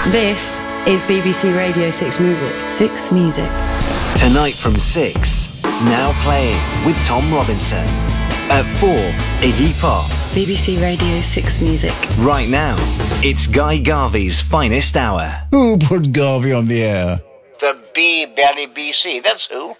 This is BBC Radio 6 Music. 6 Music. Tonight from 6, Now Playing with Tom Robinson. At 4, Iggy Pop. BBC Radio 6 Music. Right now, it's Guy Garvey's finest hour. Who put Garvey on the air? The B-Belly BC, that's who.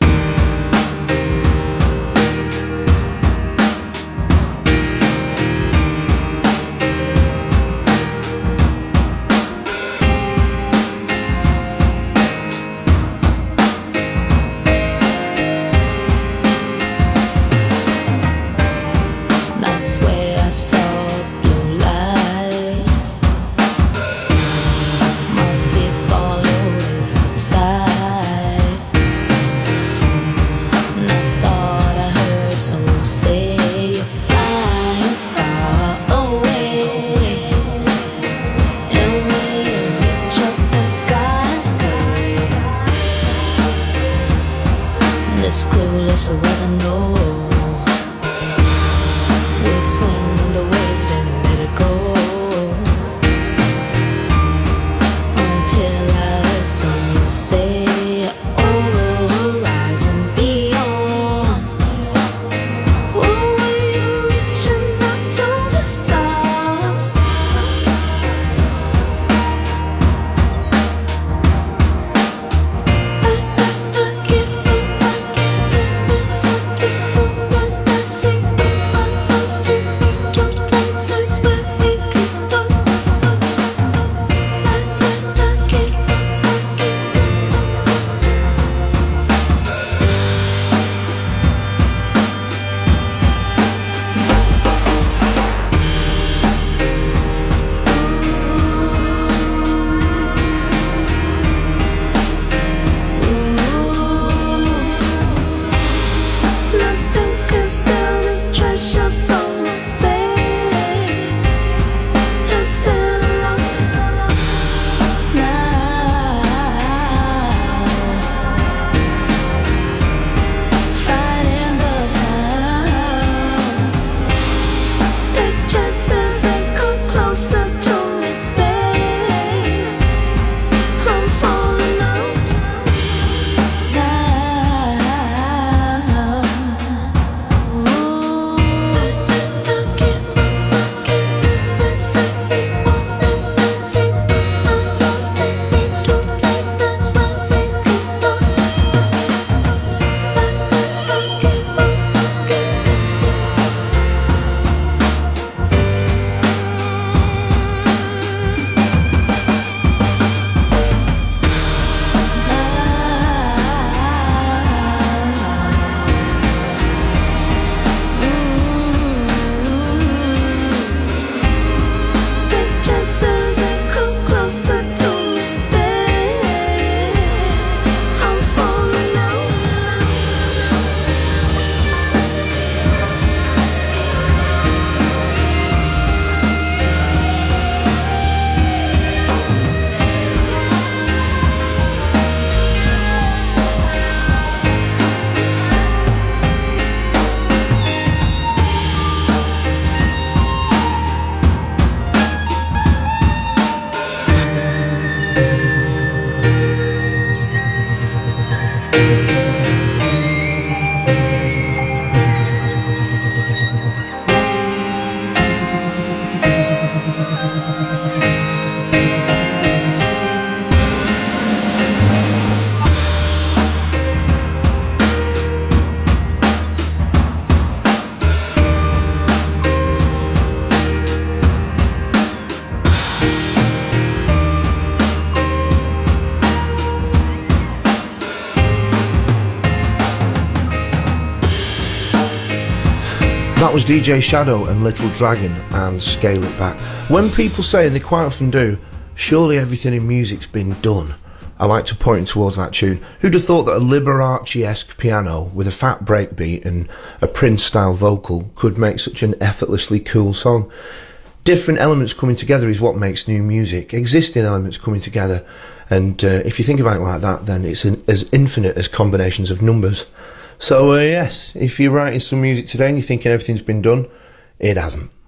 That was DJ Shadow and Little Dragon and Scale It Back. When people say, and they quite often do, surely everything in music's been done, I like to point towards that tune. Who'd have thought that a Liberace-esque piano with a fat breakbeat and a Prince-style vocal could make such an effortlessly cool song? Different elements coming together is what makes new music. Existing elements coming together. And if you think about it like that, then it's as infinite as combinations of numbers. So yes, if you're writing some music today and you're thinking everything's been done, it hasn't.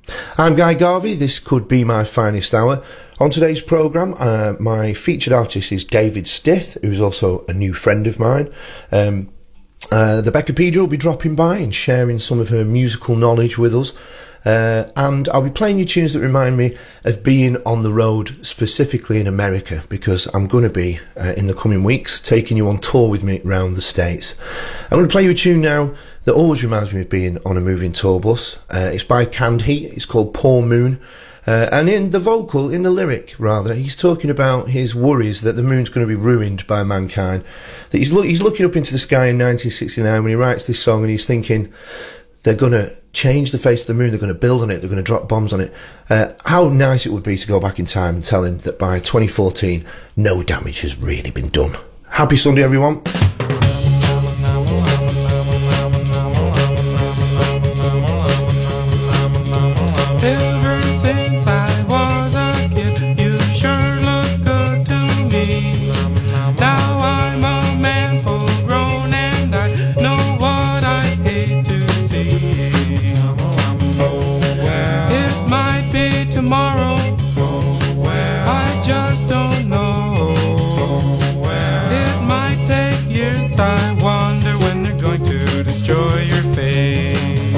I'm Guy Garvey. This could be my finest hour. On today's programme, my featured artist is David Stith, who's also a new friend of mine. The Beccapedia will be dropping by and sharing some of her musical knowledge with us. And I'll be playing you tunes that remind me of being on the road, specifically in America, because I'm going to be, in the coming weeks, taking you on tour with me around the States. I'm going to play you a tune now that always reminds me of being on a moving tour bus. It's by Canned Heat. It's called Poor Moon. And in the lyric, he's talking about his worries that the moon's going to be ruined by mankind. That he's looking up into the sky in 1969 when he writes this song, and he's thinking they're going to change the face of the moon, they're going to build on it, they're going to drop bombs on it. How nice it would be to go back in time and tell him that by 2014, no damage has really been done. Happy Sunday, everyone. Ever since I was a kid, you sure look good to me. Now I'm a man full grown and I know what I hate to see. It might be tomorrow, I just don't know. It might take years, I wonder when they're going to destroy your face.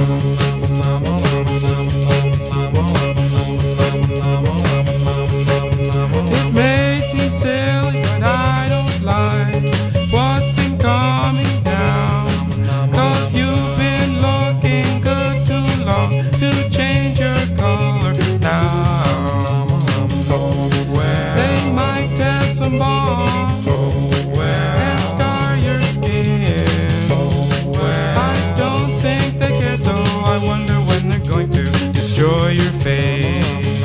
It may seem silly, but I don't like what's been coming down. 'Cause you've been looking good too long to change your color now. They might test some bombs and scar your skin. I don't think they care, so I wonder when they're going to destroy your face.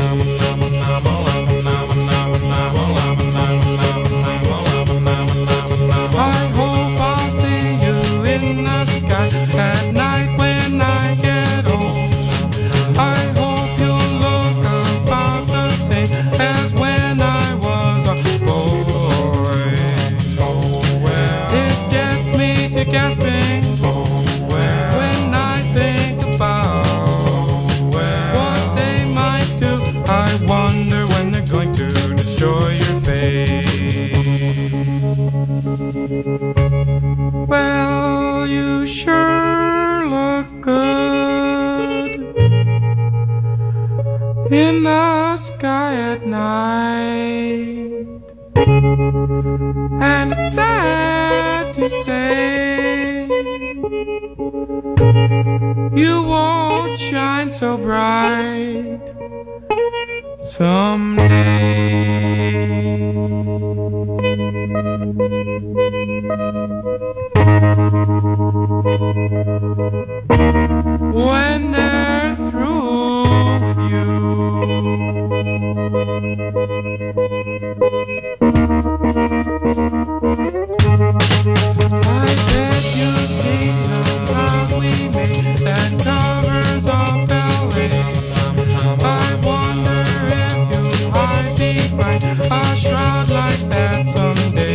I hope I'll see you in the sky at night when I get home. I hope you'll look about the same as when I was a boy. It gets me to gasping when I think about what they might do. I wonder when they're going to destroy your face. Well, you sure look good in the sky at night. And it's sad to say you won't shine so bright someday. When they're through with you, I bet you've seen the love we made that covers off LA. I wonder if you'll hide behind a shroud like that someday.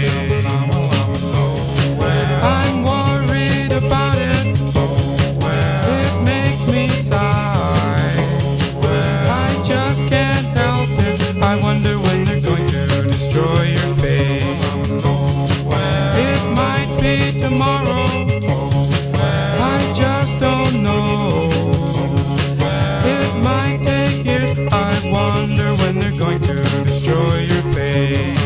I'm worried about it. It makes me sigh. I just can't help it. I wonder when they're going to destroy your face. It might be tomorrow. I just don't know. It might take years. I wonder when they're going to destroy your face.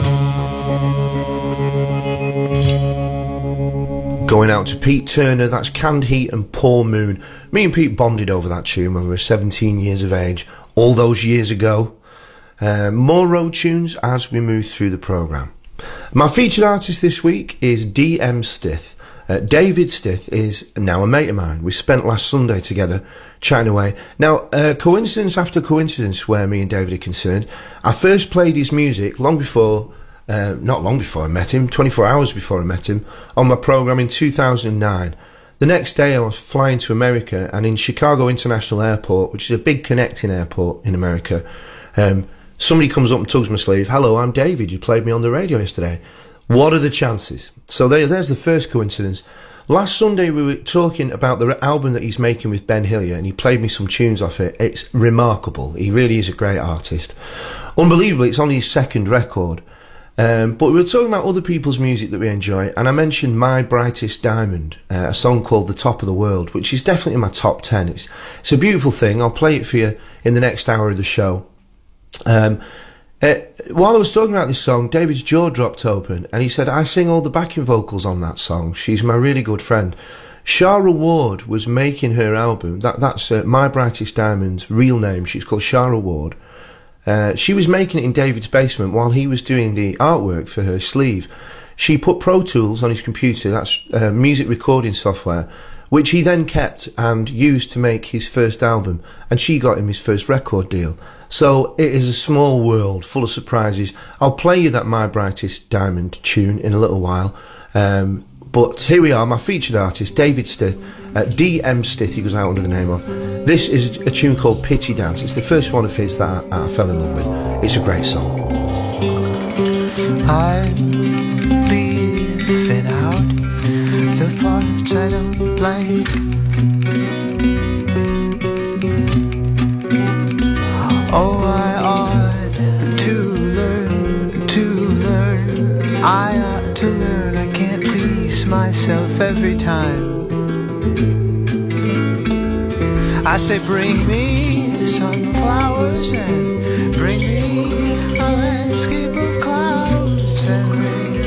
Going out to Pete Turner, that's Canned Heat and Poor Moon. Me and Pete bonded over that tune when we were 17 years of age, all those years ago. More road tunes as we move through the programme. My featured artist this week is DM Stith. David Stith is now a mate of mine. We spent last Sunday together chatting away. Now, coincidence after coincidence where me and David are concerned, I first played his music not long before I met him, 24 hours before I met him, on my programme in 2009. The next day I was flying to America, and in Chicago International Airport, which is a big connecting airport in America, somebody comes up and tugs my sleeve. "Hello, I'm David, you played me on the radio yesterday." What are the chances? So there's the first coincidence. Last Sunday we were talking about the album that he's making with Ben Hillier, and he played me some tunes off it. It's remarkable. He really is a great artist. Unbelievably, it's only his second record. But we were talking about other people's music that we enjoy, and I mentioned My Brightest Diamond, a song called The Top of the World, which is definitely in my top 10. It's a beautiful thing. I'll play it for you in the next hour of the show. While I was talking about this song, David's jaw dropped open, and he said, I sing all the backing vocals on that song. She's my really good friend. Shara Ward was making her album. That's My Brightest Diamond's real name. She's called Shara Ward. She was making it in David's basement while he was doing the artwork for her sleeve. She put Pro Tools on his computer, that's music recording software, which he then kept and used to make his first album, and she got him his first record deal. So it is a small world full of surprises. I'll play you that My Brightest Diamond tune in a little while. But here we are, my featured artist, David Stith, DM Stith, he goes out under the name of. This is a tune called Pity Dance. It's the first one of his that I fell in love with. It's a great song. I'm leaving out the parts I don't like. Oh, I ought to learn. I ought to learn. I can't please myself every time. I say, bring me sunflowers and bring me a landscape of clouds and rain,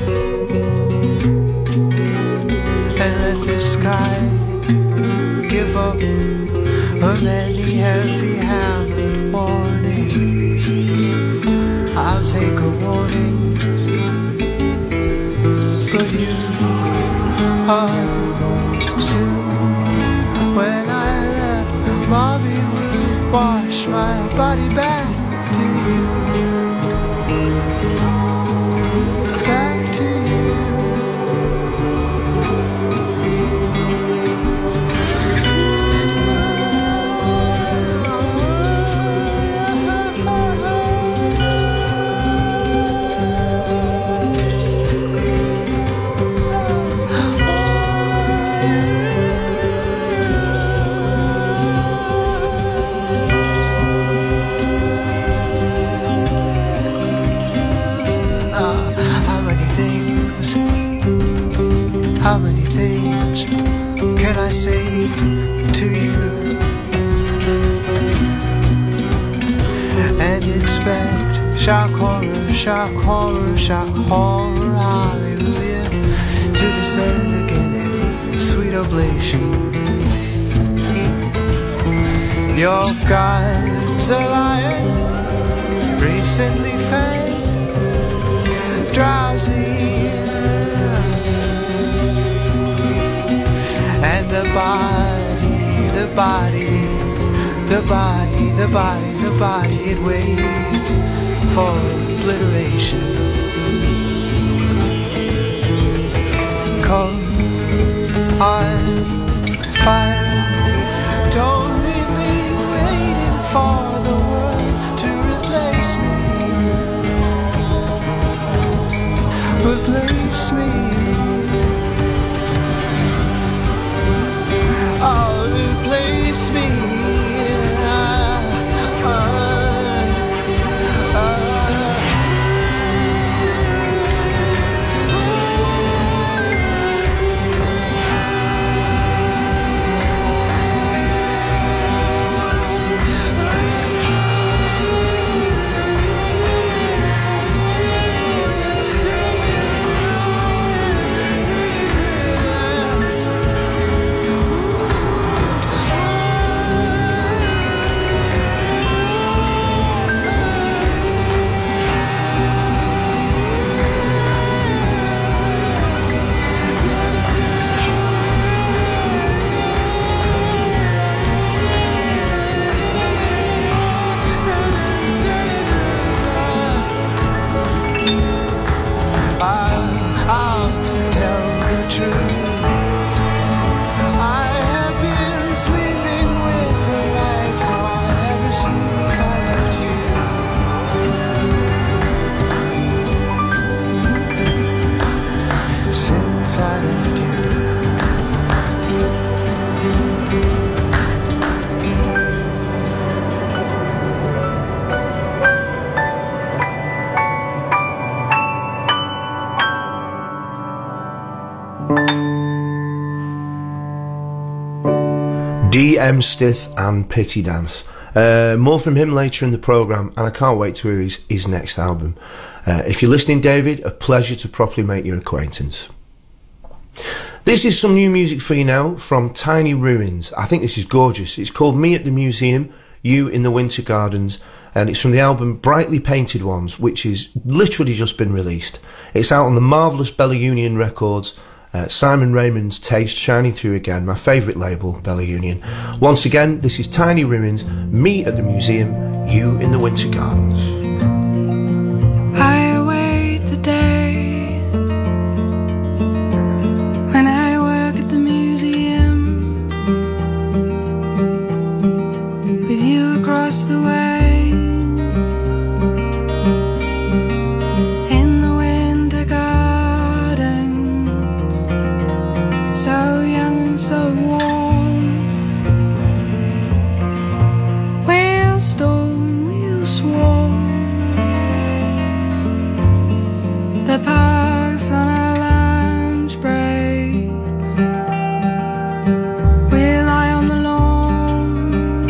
and let the sky give up her many heavy-handed warnings. I'll take a warning, but you are soon. When I left, Mommy would wash my body back to you, back to you. How many things can I say to you and expect shock horror, shock horror, shock horror, hallelujah, to descend again in sweet oblation. Your God's a lion, recently fed, drowsy, and the body, it waits for obliteration. Cold on fire, don't leave me waiting for the world to replace me. Replace me. Oh, replace me. Emstith and Pity Dance. More from him later in the programme, and I can't wait to hear his next album. If you're listening, David, a pleasure to properly make your acquaintance. This is some new music for you now from Tiny Ruins. I think this is gorgeous. It's called Me at the Museum, You in the Winter Gardens, and it's from the album Brightly Painted Ones, which is literally just been released. It's out on the marvellous Bella Union Records. Simon Raymond's taste shining through again, my favourite label, Bella Union. Once again, this is Tiny Ruins, Me at the Museum, You in the Winter Gardens. I await the day when I work at the museum with you across the way. The parks on our lunch breaks, we lie on the lawn,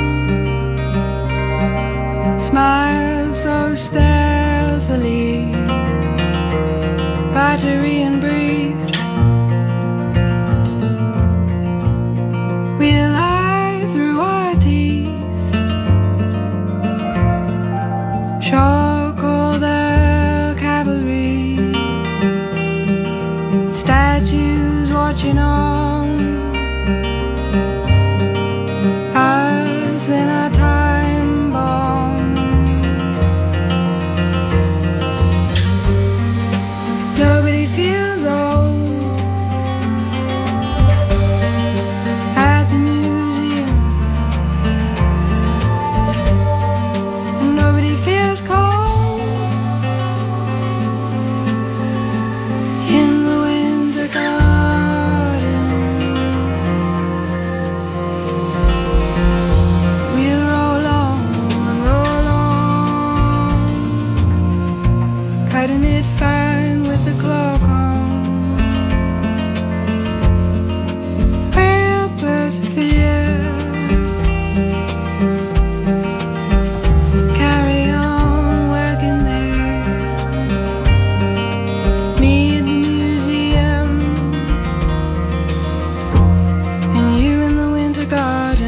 smile so stealthily, battery and brief. We lie through our teeth, shock all the cavalry. Statues watching on us in a time bomb. Nobody feels old at the museum, and nobody feels cold in the winter garden. We'll roll on and roll on, cutting it fine with the clock on. We'll persevere, carry on working there. Me in the museum, and you in the winter garden.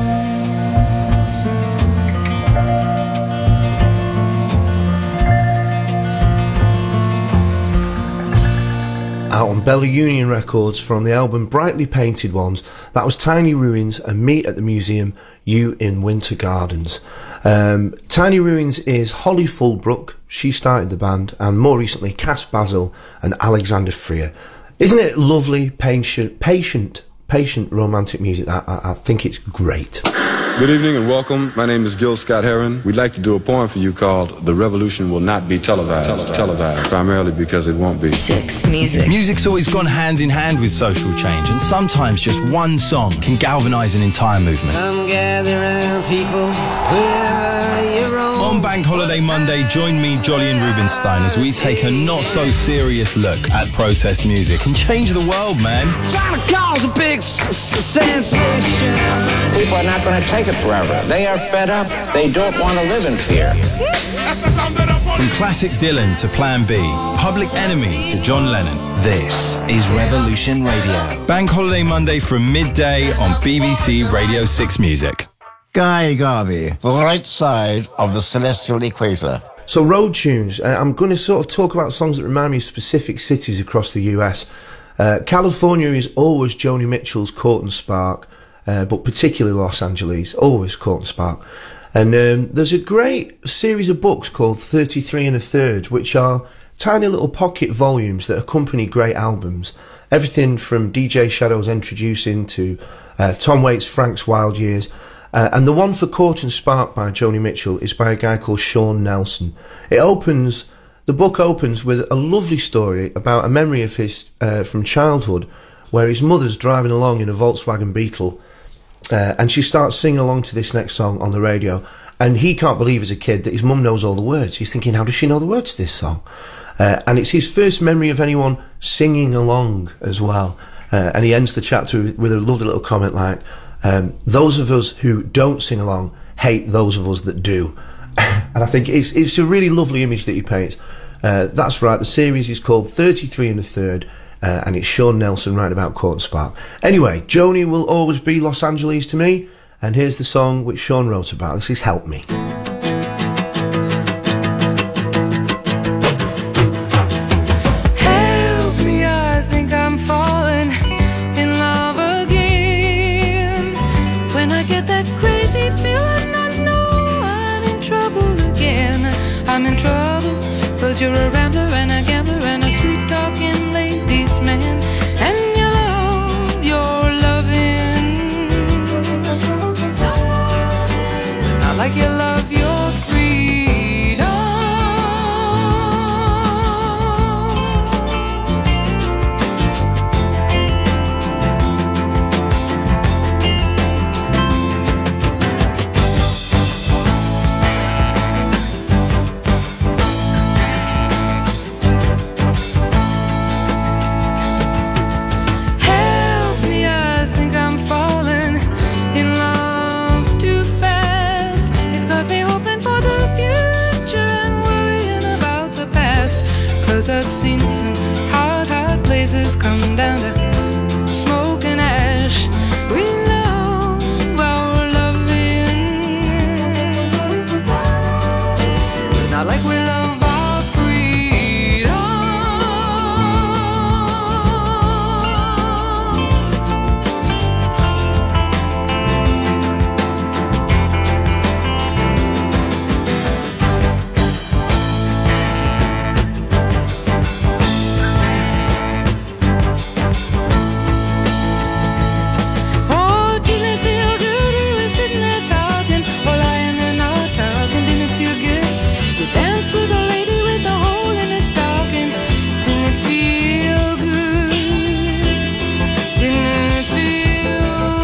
Out on Bella Union Records from the album Brightly Painted Ones, that was Tiny Ruins and Me at the Museum, You in Winter Gardens. Tiny Ruins is Holly Fulbrook, she started the band, and more recently Cass Basil and Alexander Freer. Isn't it lovely, patient romantic music? I think it's great. Good evening and welcome. My name is Gil Scott Heron. We'd like to do a poem for you called The Revolution Will Not Be Televised. Primarily because it won't be. Six Music. Music's always gone hand in hand with social change, and sometimes just one song can galvanise an entire movement. Come gather round, people, wherever you roam. On Bank Holiday Monday, join me, Jolly and Rubinstein, as we take a not-so-serious look at protest music and change the world, man. Trying to cause a big sensation. People are not going to take it forever. They are fed up. They don't want to live in fear. From classic Dylan to Plan B, Public Enemy to John Lennon, this is Revolution Radio. Bank Holiday Monday from midday on BBC Radio 6 Music. Guy Garvey, the right side of the celestial equator. So road tunes, I'm going to sort of talk about songs that remind me of specific cities across the US. California is always Joni Mitchell's Court and Spark, but particularly Los Angeles, always Court and Spark. And there's a great series of books called 33 1/3, which are tiny little pocket volumes that accompany great albums. Everything from DJ Shadow's Introducing to Tom Waits' Frank's Wild Years. And the one for Court and Spark by Joni Mitchell is by a guy called Sean Nelson. The book opens with a lovely story about a memory of his from childhood, where his mother's driving along in a Volkswagen Beetle, and she starts singing along to this next song on the radio, and he can't believe as a kid that his mum knows all the words. He's thinking, how does she know the words to this song? And it's his first memory of anyone singing along as well. And he ends the chapter with a lovely little comment like, Those of us who don't sing along hate those of us that do. And I think it's a really lovely image that he paints. That's right, the series is called 33 1/3, and it's Sean Nelson writing about Court and Spark. Anyway, Joni will always be Los Angeles to me, and here's the song which Sean wrote about. This is Help Me. Help me, I think I'm falling in love again. When I get that crazy feeling, I know I'm in trouble again. I'm in trouble, 'cause you're a rambler and a gambler and a sweet-talking ladies' man. And you love your loving, not like you love your freedom. Help me, I think I'm falling in love too fast. It's got me hoping for the future and worrying about the past. 'Cause I've seen some hot, hot places come down to smoke and ash. We love our loving, not like we love our freedom. Oh, didn't it feel good? We were sitting there talking, or lying there not talking. Didn't it feel good? You danced with a lady with a hole in her stocking. Didn't it feel good? Didn't it feel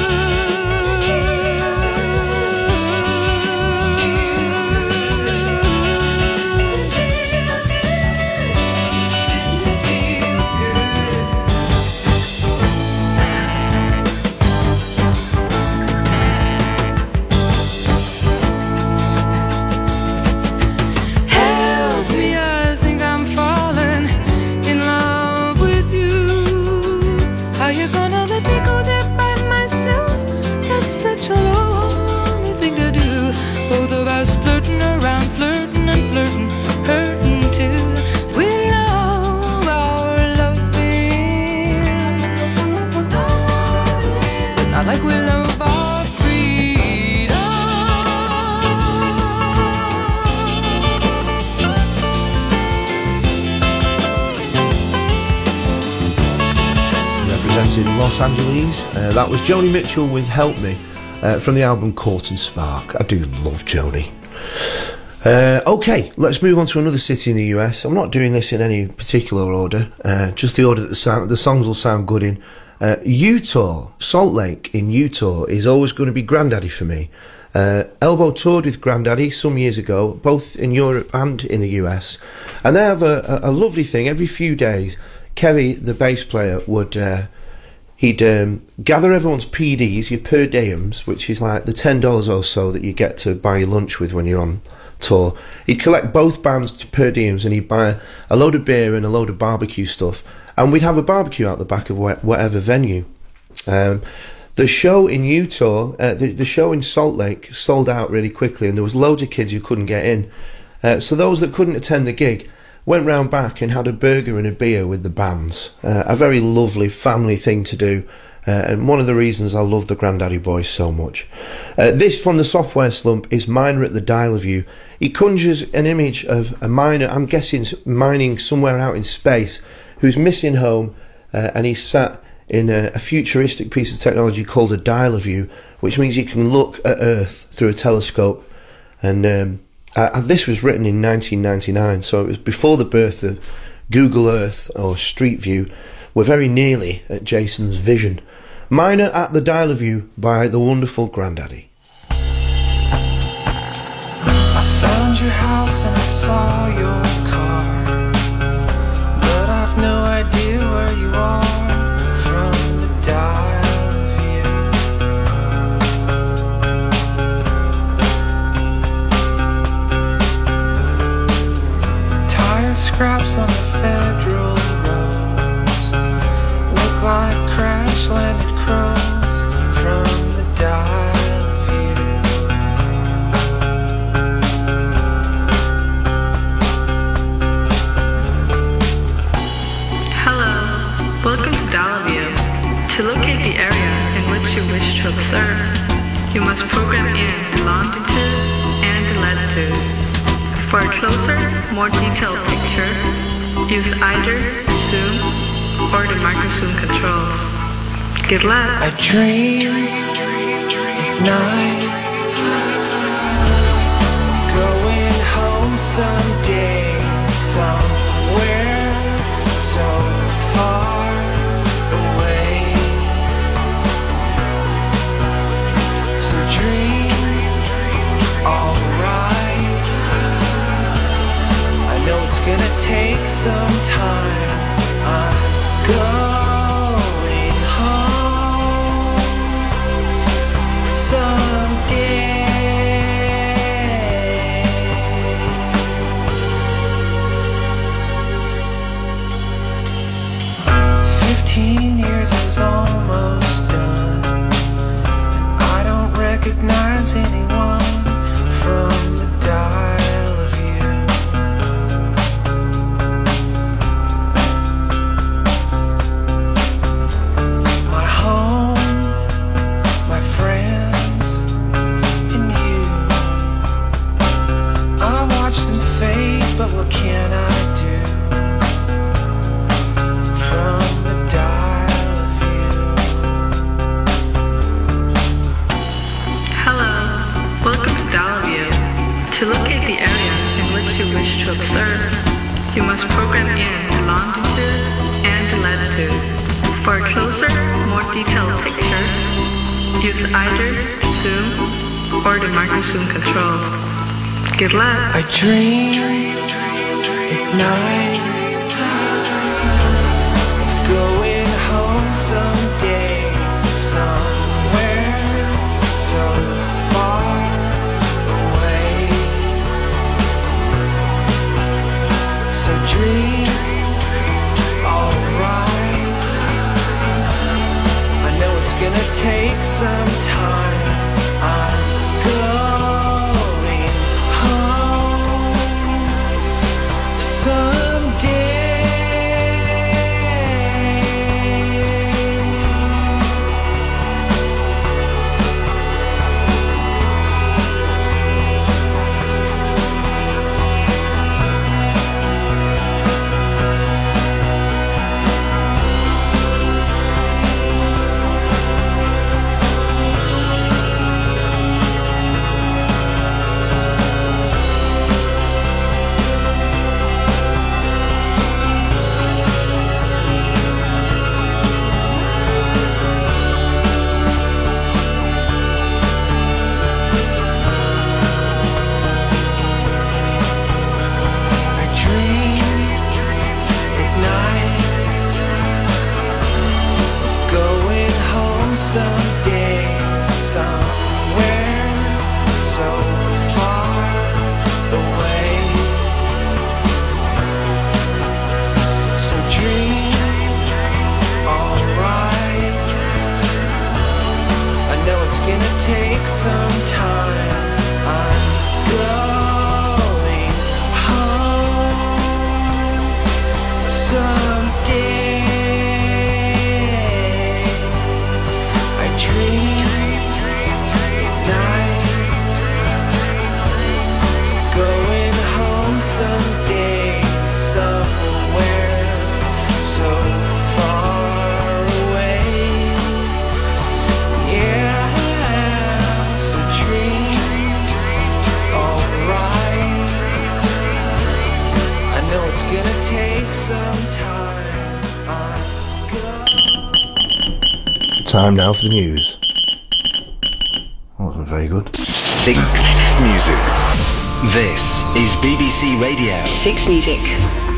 Help me, I think I'm falling in love with you. Are you gonna let me go there by myself? That's such a lonely thing to do. Both of us flirting around, flirting and flirting, hurting too. We love our loving, but not like we love our freedom. Representing Los Angeles, that was Joni Mitchell with Help Me, from the album Court and Spark. I do love Joni. Okay, let's move on to another city in the US. I'm not doing this in any particular order, just the order that the songs will sound good in. Utah, Salt Lake in Utah is always going to be Grandaddy for me. Elbow toured with Grandaddy some years ago, both in Europe and in the US, and they have a lovely thing. Every few days, Kerry, the bass player, would he'd gather everyone's PDs, your per diems, which is like the $10 or so that you get to buy your lunch with when you're on tour. He'd collect both bands to per diems, and he'd buy a load of beer and a load of barbecue stuff, and we'd have a barbecue out the back of whatever venue. The show in Utah, the show in Salt Lake sold out really quickly, and there was loads of kids who couldn't get in. So those that couldn't attend the gig went round back and had a burger and a beer with the bands. A very lovely family thing to do, and one of the reasons I love the Grandaddy Boys so much. This from the Software Slump is Miner at the Dial of You. He conjures an image of a miner, I'm guessing mining somewhere out in space, who's missing home, and he's sat in a futuristic piece of technology called a dial of you, which means you can look at Earth through a telescope. And this was written in 1999, so it was before the birth of Google Earth or Street View. We're very nearly at Jason's vision. Miner at the Dial of You by the wonderful Grandaddy. I found your house and I saw your car, but I've no idea where you are from the dial of you. scraps on the federal roads look like crash-landed crows from the dial view. Hello, welcome to Dial View. To locate the area in which you wish to observe, you must program in the longitude and the latitude. For a closer, more detailed picture, use either zoom or the micro-zoom controls. Good luck. I dream at night of going home someday, somewhere so far away. So dream alright. I know it's gonna take some time. I'm going home someday. 15 years is almost done, and I don't recognize anyone from the dial of you. My home, my friends, and you. I watch them fade, but what can I do? From the dial of you. Hello, welcome to Dial View. To locate the area in which you wish to observe, you must program in the longitude and the latitude. For a closer, more detailed picture, use either zoom or the micro-zoom controls. Good luck. I dream at night of going home someday, somewhere so far away. So dream alright. I know it's gonna take some time. I'm going home someday. I dream at night of going home someday, somewhere so far away. So dream alright. I know it's gonna take some time. I'm going home someday. I dream at night, going home someday, somewhere so far away. Yeah, so dream alright. I know it's gonna take some time. Time now for the news. That wasn't very good. Six Music. This is BBC Radio 6 Music.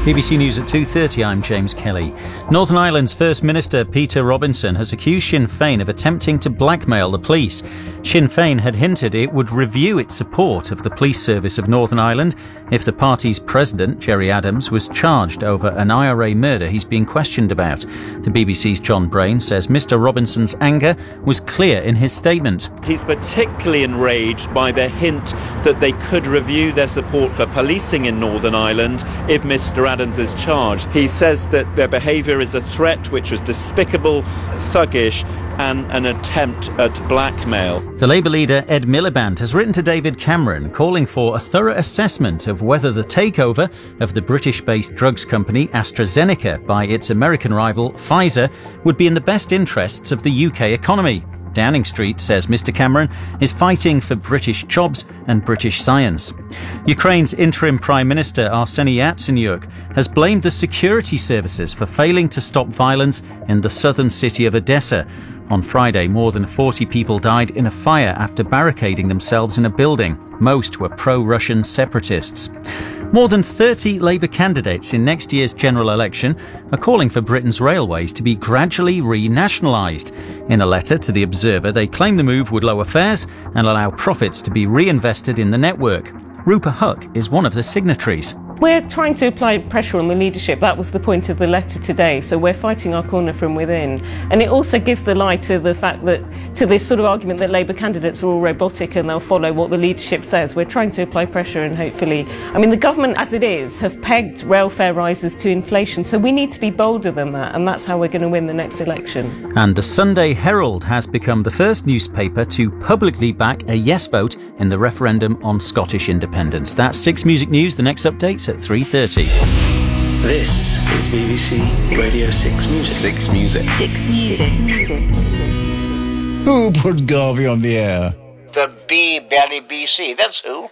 BBC News at 2:30, I'm James Kelly. Northern Ireland's First Minister Peter Robinson has accused Sinn Féin of attempting to blackmail the police. Sinn Féin had hinted it would review its support of the police service of Northern Ireland if the party's president, Gerry Adams, was charged over an IRA murder he's being questioned about. The BBC's John Brain says Mr Robinson's anger was clear in his statement. He's particularly enraged by the hint that they could review their support for policing in Northern Ireland if Mr Adams is charged. He says that their behaviour is a threat which was despicable, thuggish and an attempt at blackmail. The Labour leader Ed Miliband has written to David Cameron calling for a thorough assessment of whether the takeover of the British-based drugs company AstraZeneca by its American rival Pfizer would be in the best interests of the UK economy. Downing Street says Mr Cameron is fighting for British jobs and British science. Ukraine's interim Prime Minister Arseniy Yatsenyuk has blamed the security services for failing to stop violence in the southern city of Odessa. On Friday, more than 40 people died in a fire after barricading themselves in a building. Most were pro-Russian separatists. More than 30 Labour candidates in next year's general election are calling for Britain's railways to be gradually renationalised. In a letter to The Observer, they claim the move would lower fares and allow profits to be reinvested in the network. Rupert Huck is one of the signatories. We're trying to apply pressure on the leadership. That was the point of the letter today. So we're fighting our corner from within. And it also gives the lie to the fact that, to this sort of argument that Labour candidates are all robotic and they'll follow what the leadership says. We're trying to apply pressure and hopefully, the government as it is have pegged rail fare rises to inflation. So we need to be bolder than that. And that's how we're going to win the next election. And the Sunday Herald has become the first newspaper to publicly back a yes vote in the referendum on Scottish independence. That's 6 Music News. The next update's at 3:30. This is BBC Radio 6 Music. 6 Music. 6 Music. Who put Garvey on the air? The Belly BC, that's who.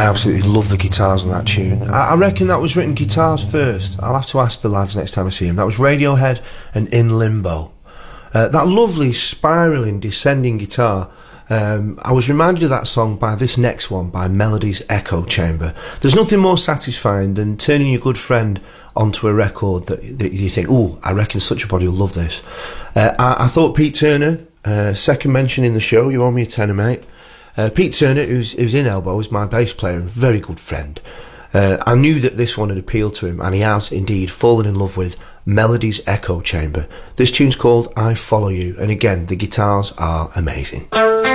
I absolutely love the guitars on that tune. I reckon that was written guitars first. I'll have to ask the lads next time I see them. That was Radiohead and In Limbo. That lovely spiralling, descending guitar. I was reminded of that song by this next one, by Melody's Echo Chamber. There's nothing more satisfying than turning your good friend onto a record that you think, ooh, I reckon such a body will love this. I thought Pete Turner, second mention in the show, you owe me a tenner, mate. Pete Turner, who's in Elbow, is my bass player and very good friend. I knew that this one had appealed to him, and he has indeed fallen in love with Melody's Echo Chamber. This tune's called I Follow You, and again, the guitars are amazing.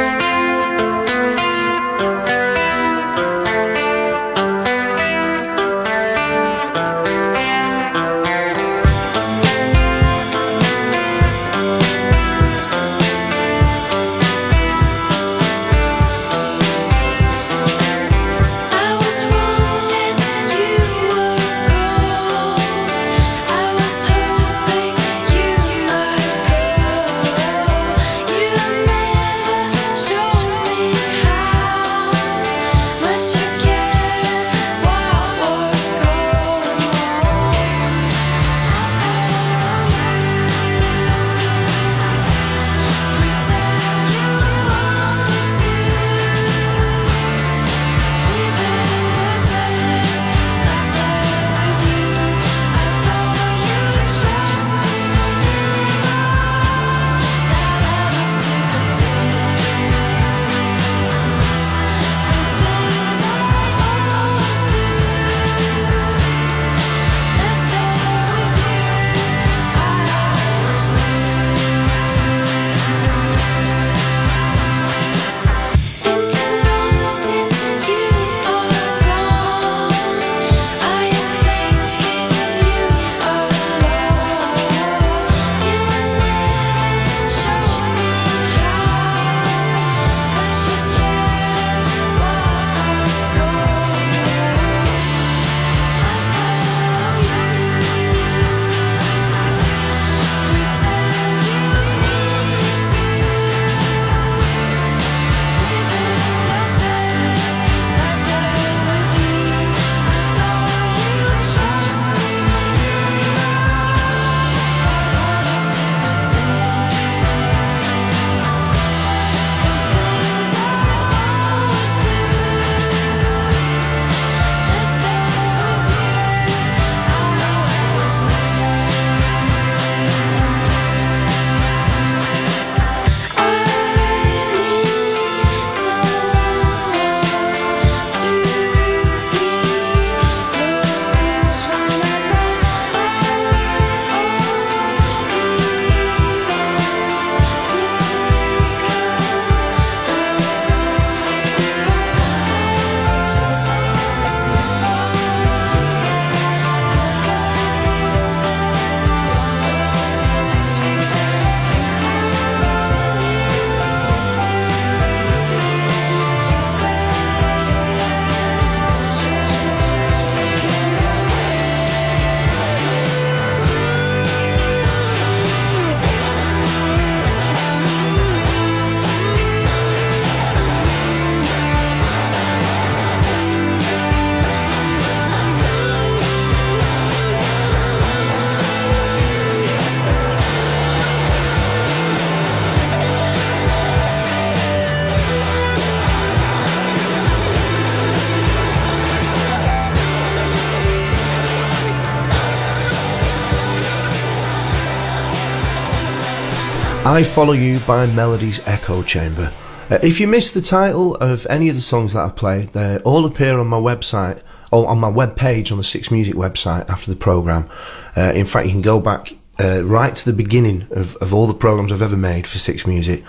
I Follow You by Melody's Echo Chamber. If you missed the title of any of the songs that I play, they all appear on my website, or on my webpage on the Six Music website after the programme. In fact, you can go back right to the beginning of all the programmes I've ever made for Six Music,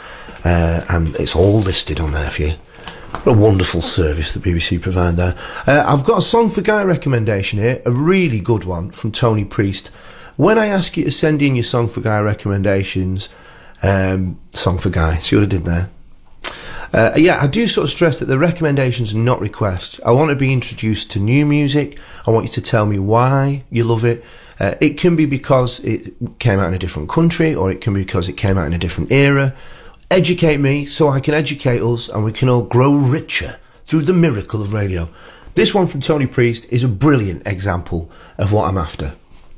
and it's all listed on there for you. What a wonderful service the BBC provide there. I've got a Song for Guy recommendation here, a really good one from Tony Priest. When I ask you to send in your Song for Guy recommendations, Song for Guy, see what I did there? I do sort of stress that the recommendations are not requests. I want to be introduced to new music. I want you to tell me why you love it. It can be because it came out in a different country, or it can be because it came out in a different era. Educate me so I can educate us, and we can all grow richer through the miracle of radio. This one from Tony Priest is a brilliant example of what I'm after.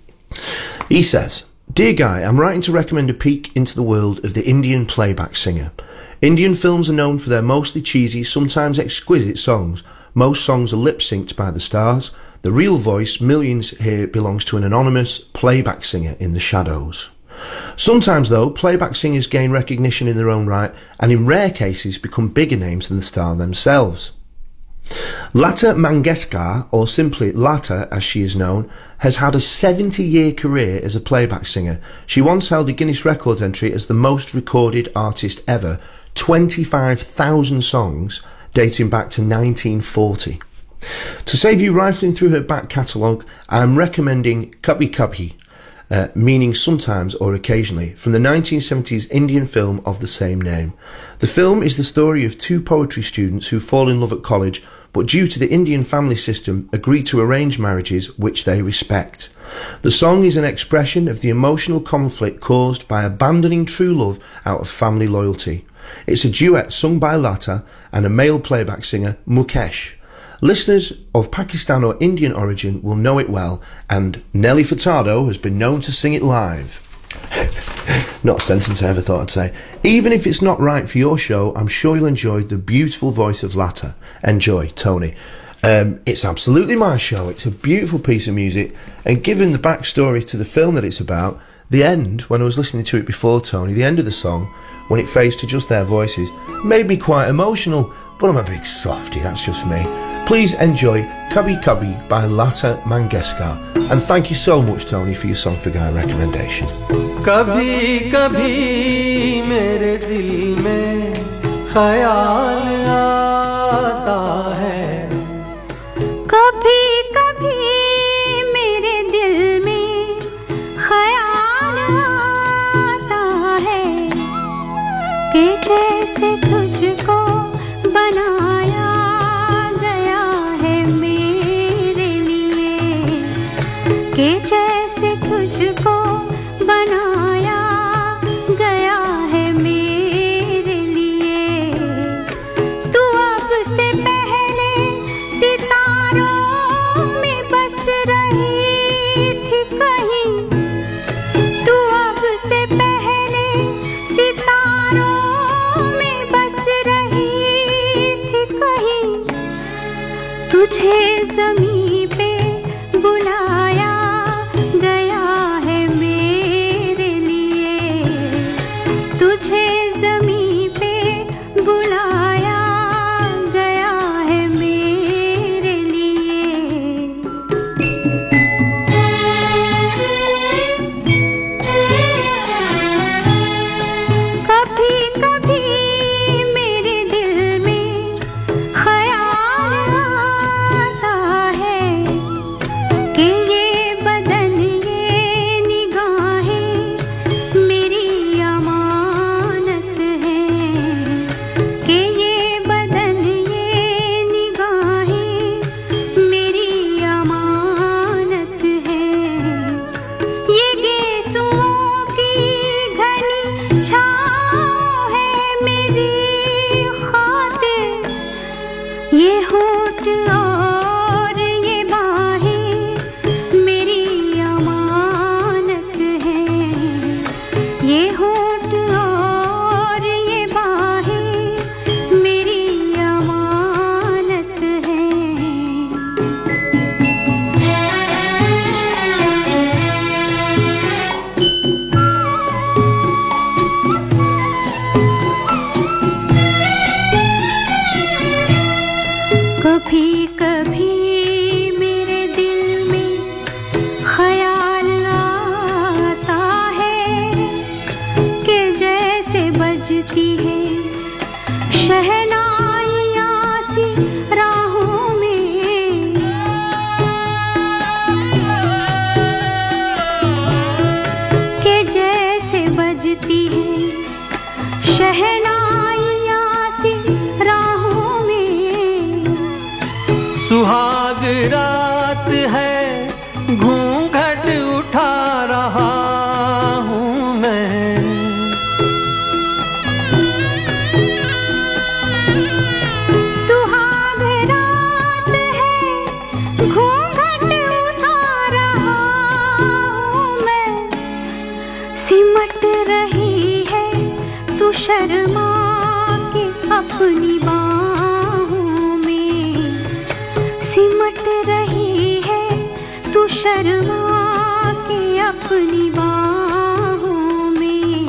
He says, "Dear Guy, I'm writing to recommend a peek into the world of the Indian playback singer. Indian films are known for their mostly cheesy, sometimes exquisite songs. Most songs are lip-synced by the stars. The real voice millions hear belongs to an anonymous playback singer in the shadows. Sometimes, though, playback singers gain recognition in their own right and in rare cases become bigger names than the star themselves. Lata Mangeshkar, or simply Lata as she is known, has had a 70-year career as a playback singer. She once held a Guinness Records entry as the most recorded artist ever, 25,000 songs dating back to 1940. To save you rifling through her back catalogue, I am recommending Kabhi Kabhi, meaning sometimes or occasionally, from the 1970s Indian film of the same name. The film is the story of two poetry students who fall in love at college, but due to the Indian family system agree to arrange marriages which they respect. The song is an expression of the emotional conflict caused by abandoning true love out of family loyalty. It's a duet sung by Lata and a male playback singer, Mukesh. Listeners of Pakistan or Indian origin will know it well, and Nelly Furtado has been known to sing it live." Not a sentence I ever thought I'd say. "Even if it's not right for your show, I'm sure you'll enjoy the beautiful voice of Lata. Enjoy, Tony." It's absolutely my show. It's a beautiful piece of music, and given the backstory to the film that it's about, the end, when I was listening to it before, Tony, the end of the song, when it fades to just their voices, made me quite emotional, but I'm a big softie, that's just me. Please enjoy Kabhi Kabhi by Lata Mangeshkar, and thank you so much, Tony, for your Song for Guy recommendation. कभी कभी मेरे दिल में ख्याल आता है, कभी कभी मेरे दिल में ख्याल आता है कि जैसे तुझको बनाया गया है मेरे लिए, कि जैसे तुझको बनाया गया है मेरे लिए। तू अब से पहले सितारों में बस रही थी कहीं, तू अब से पहले सितारों में बस रही थी कहीं। तुझे ज़मीं पे बुलाया गया है मेरे लिए, तुझे ज़मीं पे बुलाया गया है मेरे लिए। कभी कभी मेरे दिल में ख्याल आता है कि ये बदन ये निगाहें मेरी अमानत है, कि ये बदन ये निगाहें मेरी अमानत है। ये गेसुओं की घनी छाँव है मेरी खातिर, ये होठ और ये बाहें मेरी अमानत है, ये होठ और ये बाहें मेरी अमानत है। कभी कभी मेरे दिल में ख्याल आता है कि जैसे बजती है शहनाइयाँ सी राहों में, कि जैसे बजती है शहनाइयाँ सी राहों में। सुहाग रात है घूंघट उठा रहा हूँ मैं, रही है तू शर्मा के अपनी बाहों में, सिमट रही है तू शर्मा के अपनी बाहों में।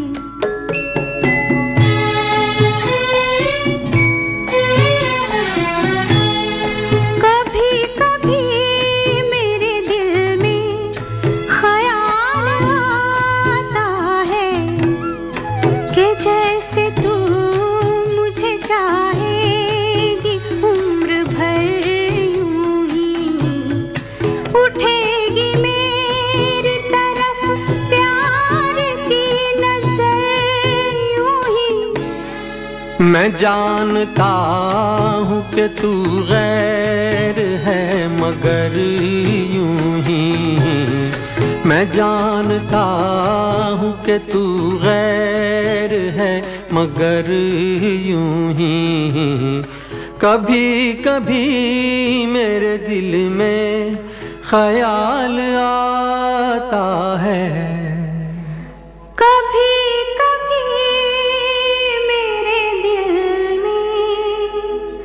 कभी कभी मेरे दिल में ख्याल आता है कि जैसे तू मुझे चाहेगी उम्र भर यूं ही, उठेगी मेरी तरफ प्यार की नजर यूं ही। मैं जानता हूँ कि तू गैर है मगर यूं ही, मैं जानता हूँ कि तू गैर है मगर यूं ही। कभी कभी मेरे दिल में ख्याल आता है, कभी कभी मेरे दिल में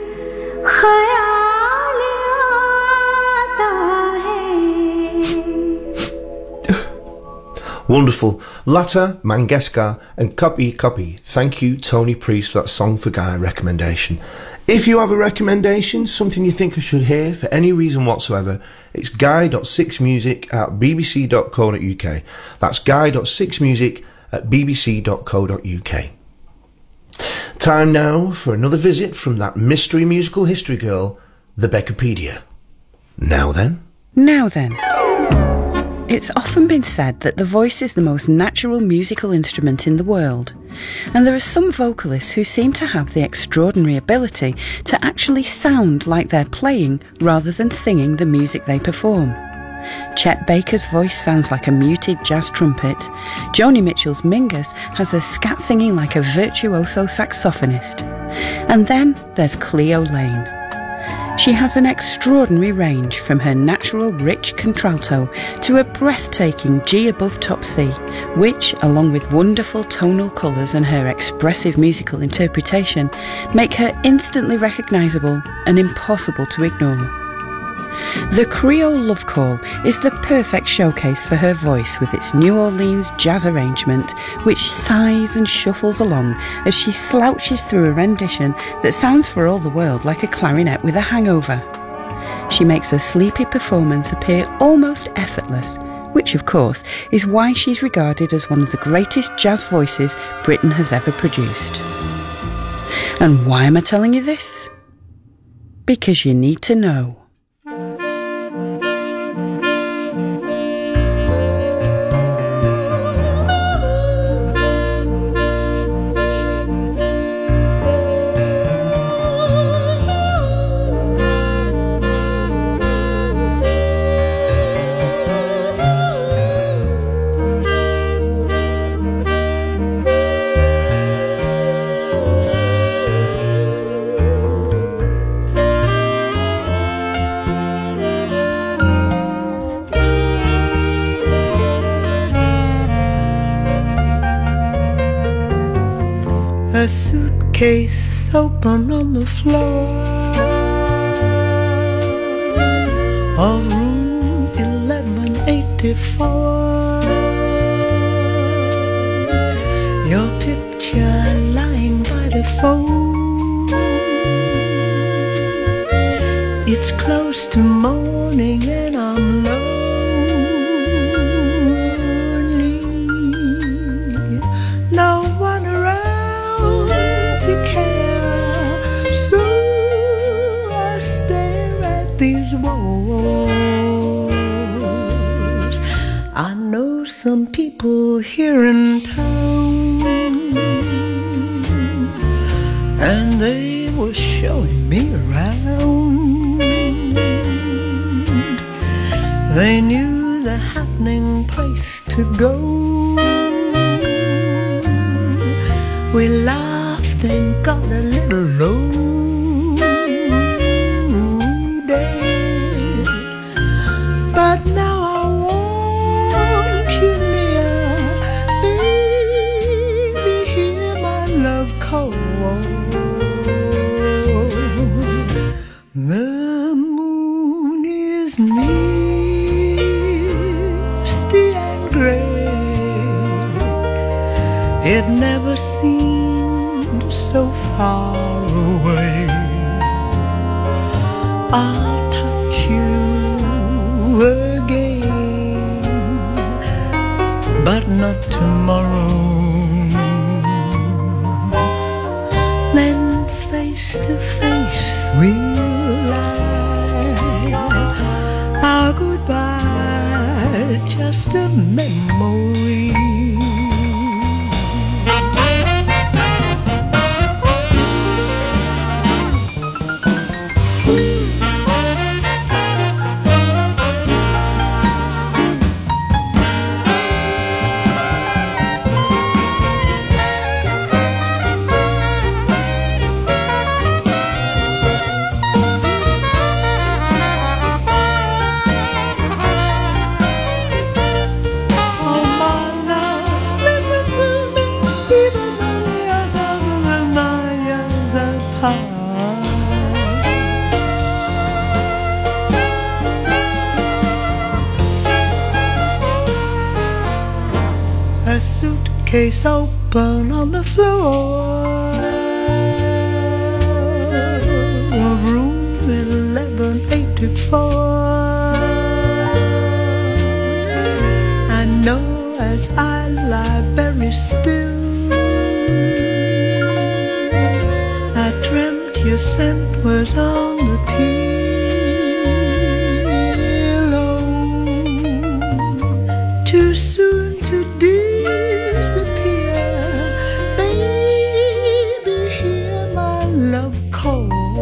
ख्याल आता है। Wonderful. Lata Mangeshkar and Copy Copy. Thank you, Tony Priest, for that Song for Guy recommendation. If you have a recommendation, something you think I should hear for any reason whatsoever, it's guy.sixmusic@bbc.co.uk. That's guy.sixmusic@bbc.co.uk. Time now for another visit from that mystery musical history girl, the Beccapedia. Now then. Now then. It's often been said that the voice is the most natural musical instrument in the world, and there are some vocalists who seem to have the extraordinary ability to actually sound like they're playing rather than singing the music they perform. Chet Baker's voice sounds like a muted jazz trumpet. Joni Mitchell's Mingus has her scat singing like a virtuoso saxophonist. And then there's Cleo Lane. She has an extraordinary range, from her natural rich contralto to a breathtaking G above top C, which, along with wonderful tonal colours and her expressive musical interpretation, make her instantly recognisable and impossible to ignore. The Creole Love Call is the perfect showcase for her voice, with its New Orleans jazz arrangement, which sighs and shuffles along as she slouches through a rendition that sounds for all the world like a clarinet with a hangover. She makes her sleepy performance appear almost effortless, which of course is why she's regarded as one of the greatest jazz voices Britain has ever produced. And why am I telling you this? Because you need to know. A suitcase open on the floor of room 1184. Your picture lying by the phone. It's close to morning and I'm lonely. No one around to care, so I stare at these walls. I know some people here in town, and they were showing me around. They knew the happening place to go. We laughed and got a little loaded, but now I want you near, baby. It never seemed so far away. I'll touch you again, but not tomorrow. Then face to face we'll lie. Our goodbye, just a memory. Case open on the floor of room 1184. I know as I lie very still, I dreamt your scent was on the pillow. Too soon to disappear, baby, hear my love call.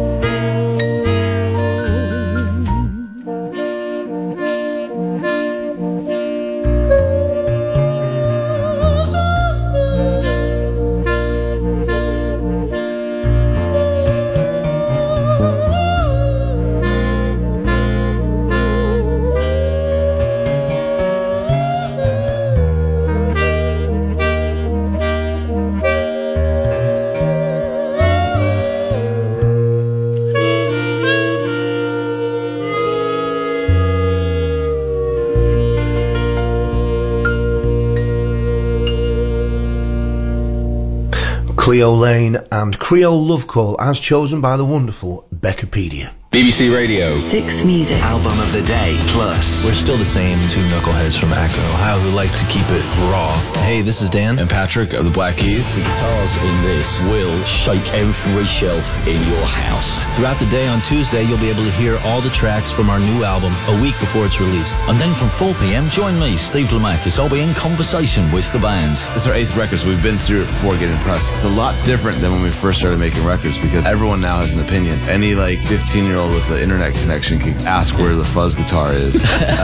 Cleo Lane and Creole Love Call, as chosen by the wonderful Beccapedia. BBC Radio 6 Music Album of the Day Plus. We're still the same two knuckleheads from Akron, Ohio who like to keep it raw. Hey, this is Dan and Patrick of the Black Keys. The guitars in this will shake every shelf in your house. Throughout the day on Tuesday, you'll be able to hear all the tracks from our new album a week before it's released. And then from 4 p.m, join me, Steve Lamacus, as I'll be in conversation with the band. It's our 8th record, so we've been through it before getting pressed. It's a lot different than when we first started making records because everyone now has an opinion. Any 15-year-old with the internet connection can ask where the fuzz guitar is.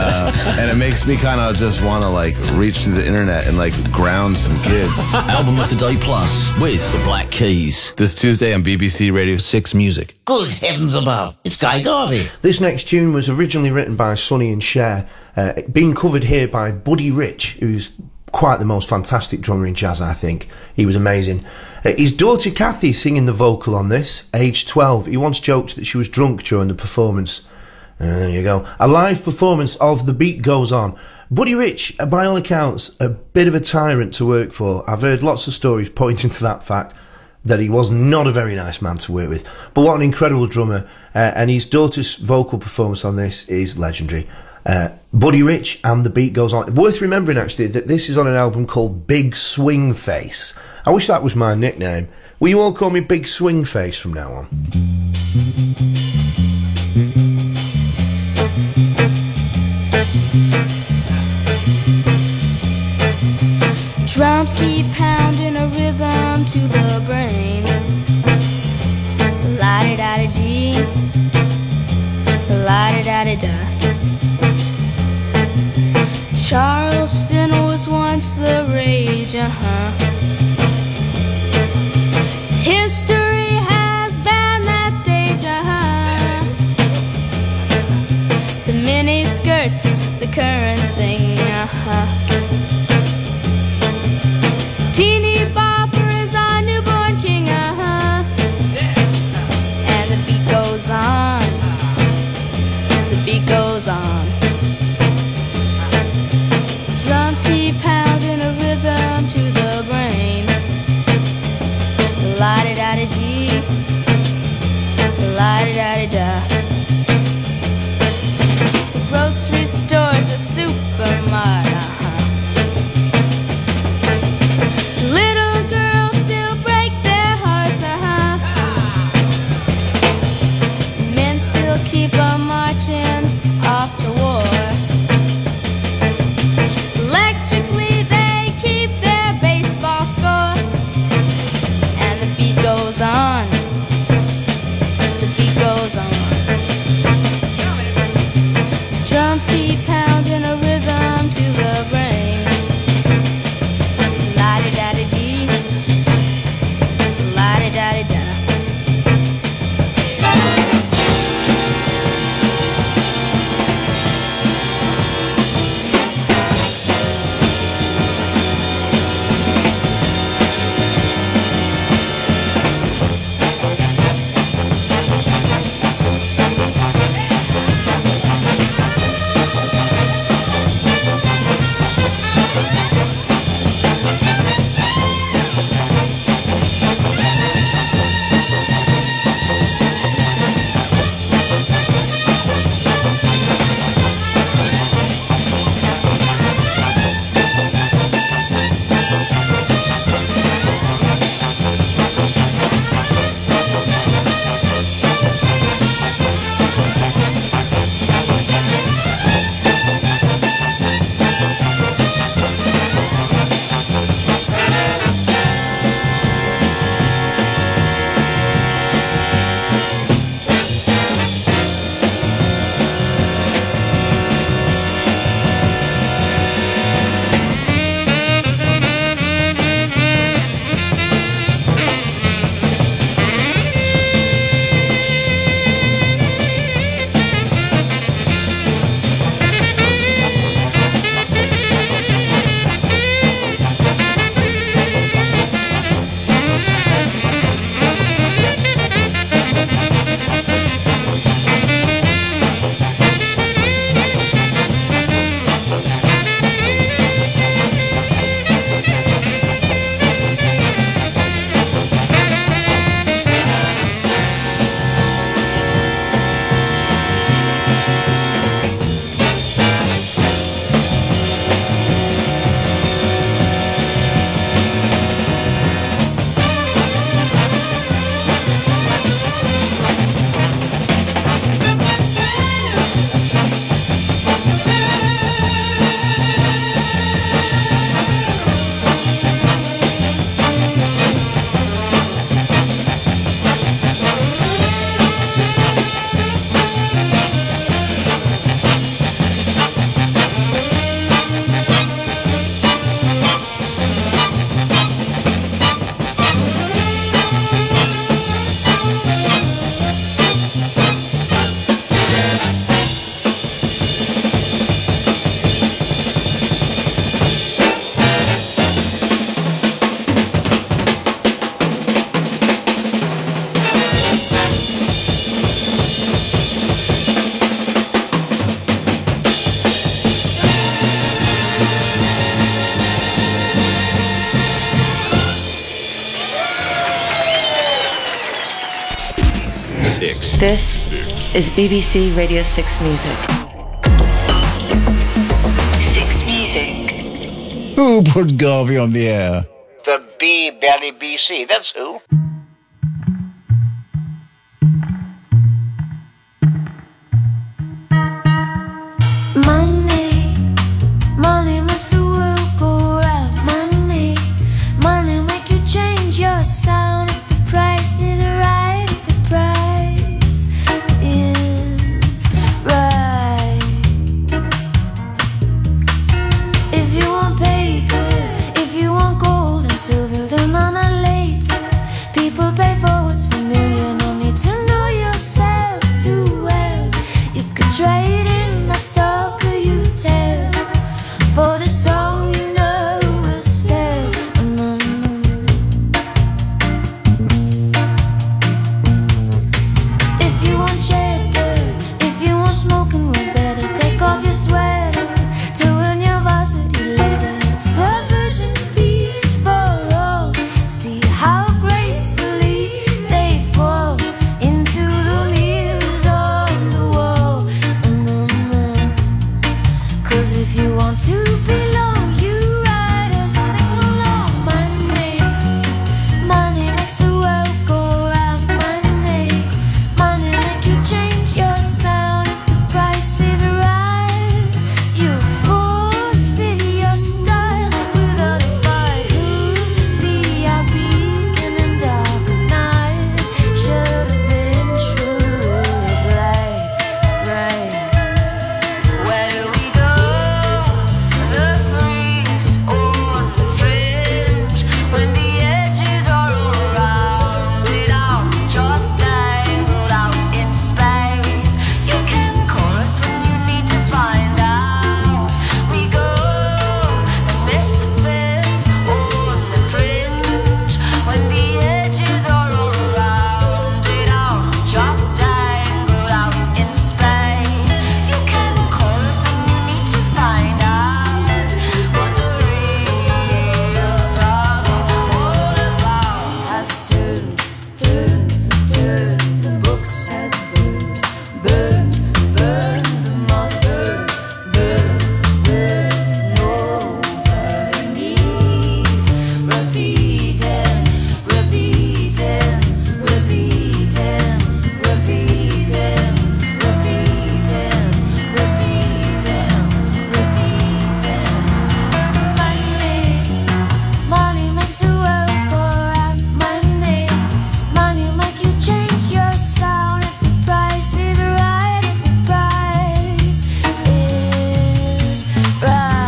And it makes me kind of just want to reach through the internet and ground some kids. Album of the Day Plus with the Black Keys. This Tuesday on BBC Radio 6 Music. Good heavens above, it's Guy Garvey. This next tune was originally written by Sonny and Cher, being covered here by Buddy Rich, who's quite the most fantastic drummer in jazz, I think. He was amazing. His daughter Kathy singing the vocal on this, aged 12. He once joked that she was drunk during the performance. There you go. A live performance of The Beat Goes On. Buddy Rich, by all accounts, a bit of a tyrant to work for. I've heard lots of stories pointing to that fact, that he was not a very nice man to work with. But what an incredible drummer. And his daughter's vocal performance on this is legendary. Buddy Rich and The Beat Goes On. Worth remembering, actually, that this is on an album called Big Swing Face. I wish that was my nickname. Will you all call me Big Swing Face from now on? Drums keep pounding a rhythm to the brain. La-di-da-di-dee, la-di-da-di-da. Charleston was once the rage, History has banned that stage, The mini skirts, the current thing, Teeny bopper is our newborn king, And the beat goes on, the beat goes on. Drums keep pounding a rhythm to the brain. This is BBC Radio 6 Music. 6 Music. Who put Garvey on the air? The B-Belly BC, that's who. Money, money makes the world go round. Money, money make you change your sound. If the price is right, if the price is right. If you want paper, if you want gold and silver, then on a later. People pay for what's familiar. No need to know yourself too well. You could trade in that sucker you tell for the song you know will sell. If you want cheddar, if you want smoking, we better take off your sweater to earn your varsity letter. It's a virgin feast for all. See how gracefully they fall into the mirrors on the wall. 'Cause if you want to belong, you write a sing-along. Money, money makes the world go round. Money, money make you change your sound. If the price is right, you forfeit your style. Without a fight, who'd be our beacon in dark of night? Should have been truly bright, bright. Where do we go? The freeze on the fringe, when the edges are all rounded out, just dangled out in space. You can call us when you need to find out. We go, the misfits on the fringe, when the edges are all rounded out, just dangled out in space. You can call us when you need to find out what the real stars are all about. Has turned, turned, turned. The books have burned, burned, burned. The mother burned, burned. Nobody needs repeating, repeating, repeating, repeating, repeating, repeating, repeating. Money, money makes the world go round. Money, money make you change your sound. If the price is right, if the price is right.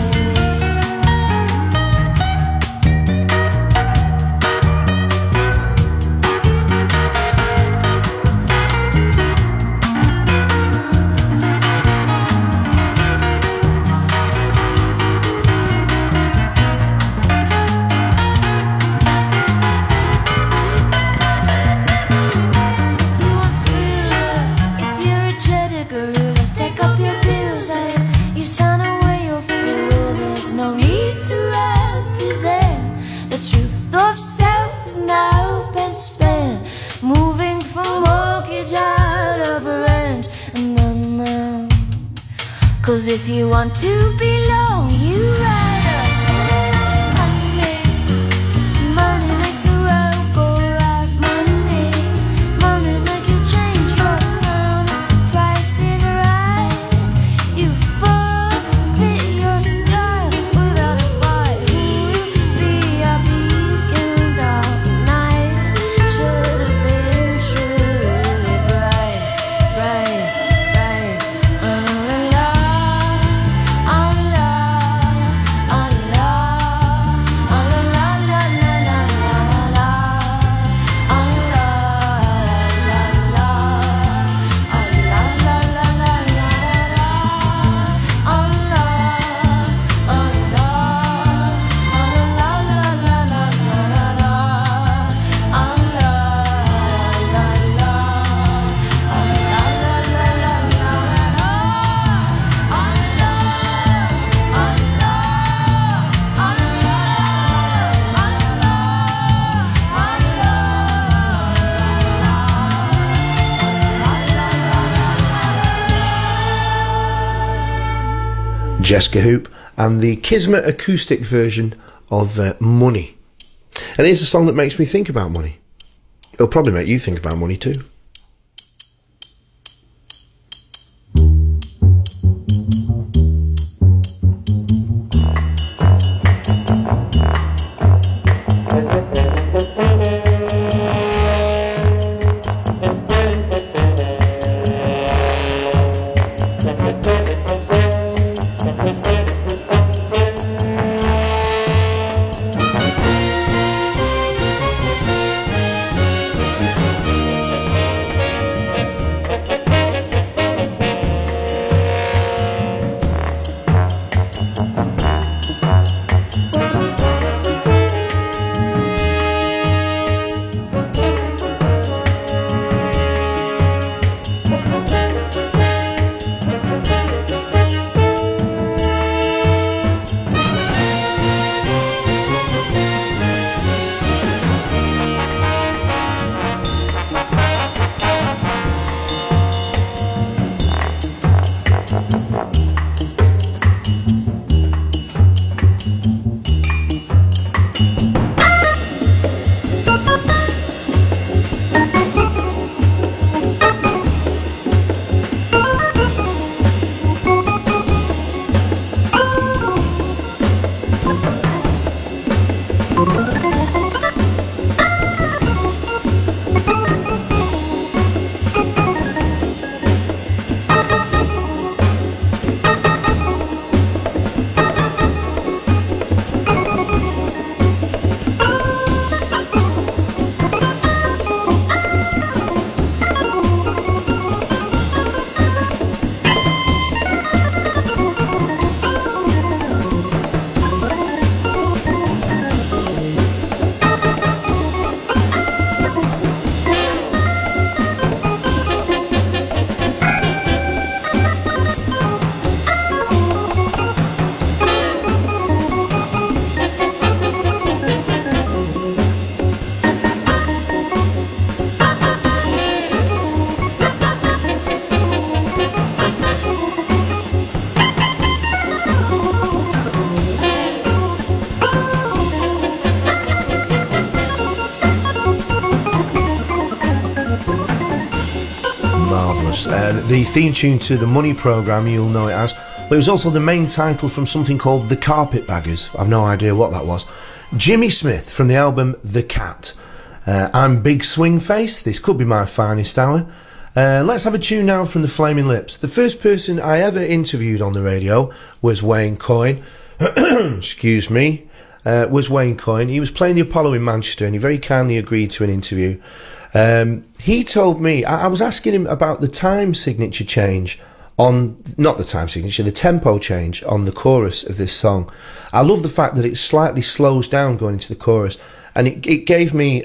If you want thriller, if you're a cheddar gorilla, stack up your bills as you sign away your free will. There's no need to represent. The truth of self is now been spent, moving from mortgage out of rent. 'Cause if you want to belong, you write a sing-along. Money, money makes the world go round. Money, money make you change your sound. If the price is right, you forfeit your style. Without a fight, who'd be our beacon in dark night? Should have been truly bright, bright, bright. La la la, la la. Jessica Hoop, and the Kismet acoustic version of Money. And here's a song that makes me think about money. It'll probably make you think about money too. The theme tune to the Money programme, you'll know it as, but it was also the main title from something called The Carpetbaggers. I've no idea what that was. Jimmy Smith from the album The Cat. I'm Big Swing Face. This could be my finest hour. Let's have a tune now from the Flaming Lips. The first person I ever interviewed on the radio was Wayne Coyne. Excuse me. Was Wayne Coyne. He was playing the Apollo in Manchester and he very kindly agreed to an interview. He told me, I was asking him about the time signature change on, not the time signature, the tempo change on the chorus of this song. I love the fact that it slightly slows down going into the chorus, and it gave me,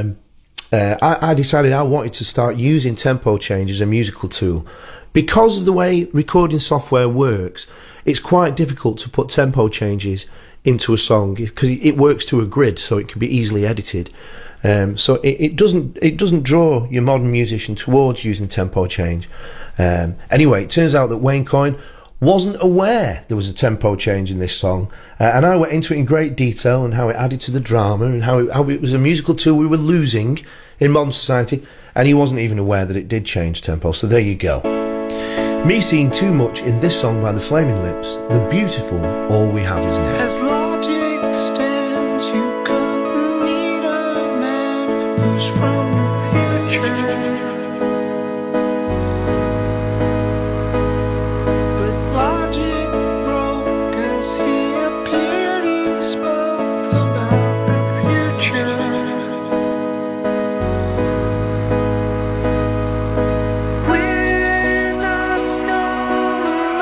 I decided I wanted to start using tempo change as a musical tool. Because of the way recording software works, it's quite difficult to put tempo changes into a song because it works to a grid, so it can be easily edited. So it doesn't draw your modern musician towards using tempo change. Anyway, it turns out that Wayne Coyne wasn't aware there was a tempo change in this song, and I went into it in great detail and how it added to the drama and how it was a musical tool we were losing in modern society, and he wasn't even aware that it did change tempo. So there you go. Me seeing too much in this song by the Flaming Lips, the beautiful All We Have Is Now. As logic stands, you couldn't need a man who's from the future. But logic broke as he appeared. He spoke about the future. We're not known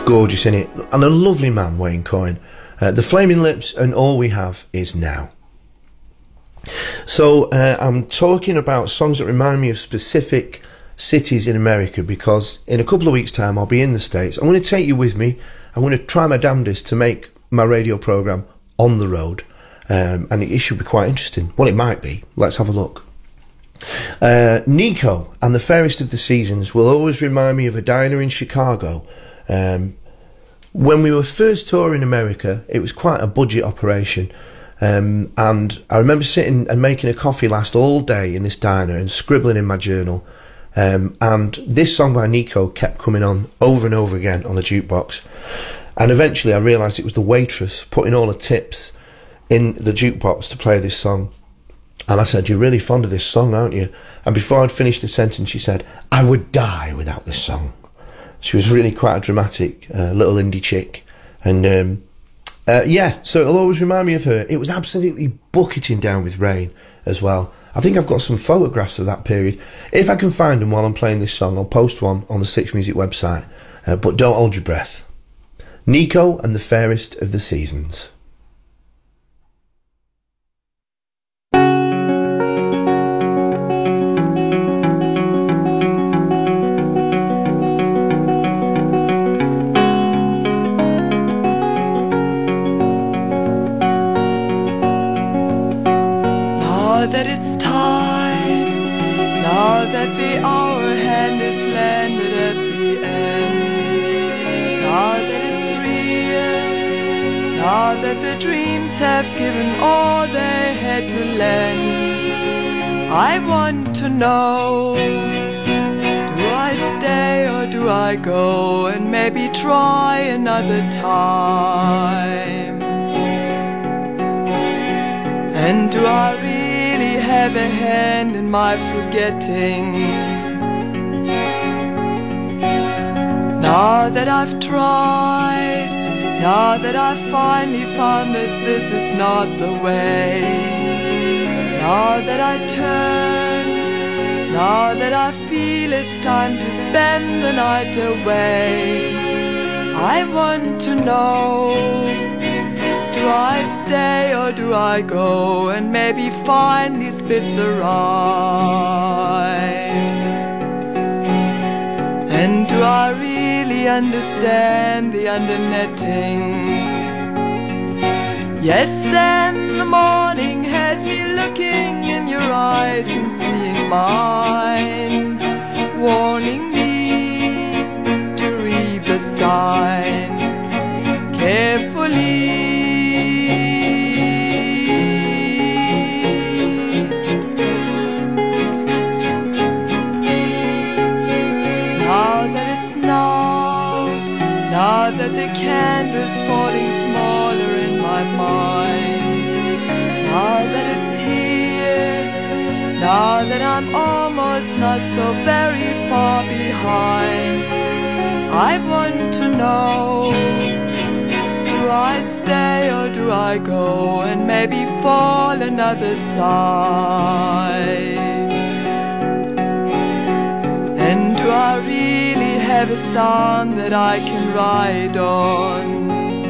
gorgeous, isn't it? And a lovely man, Wayne Coyne. The Flaming Lips and All We Have Is Now. So I'm talking about songs that remind me of specific cities in America, because in a couple of weeks' time I'll be in the States. I'm going to take you with me. I'm going to try my damnedest to make my radio programme on the road, and it should be quite interesting. Well, it might be. Let's have a look. Nico and the Fairest of the Seasons will always remind me of a diner in Chicago. When we were first touring America, it was quite a budget operation. And I remember sitting and making a coffee last all day in this diner and scribbling in my journal. And this song by Nico kept coming on over and over again on the jukebox. And eventually I realised it was the waitress putting all the tips in the jukebox to play this song. And I said, "You're really fond of this song, aren't you?" And before I'd finished the sentence, she said, "I would die without this song." She was really quite a dramatic little indie chick. And so it'll always remind me of her. It was absolutely bucketing down with rain as well. I think I've got some photographs of that period. If I can find them while I'm playing this song, I'll post one on the Six Music website. But don't hold your breath. Nico and the Fairest of the Seasons. That it's time, now that the hour hand is landed at the end, now that it's real, now that the dreams have given all they had to lend, I want to know, do I stay or do I go and maybe try another time? And do I really have a hand in my forgetting? Now that I've tried, now that I've finally found that this is not the way, now that I turn, now that I feel it's time to spend the night away, I want to know, do I stay or do I go and maybe finally split the rhyme? And do I really understand the undernetting? Yes, and the morning has me looking in your eyes and seeing mine, warning me to read the signs carefully. Now that the candle's falling smaller in my mind, now that it's here, now that I'm almost not so very far behind, I want to know, do I stay or do I go and maybe fall another side? And do I really have a song that I can ride on?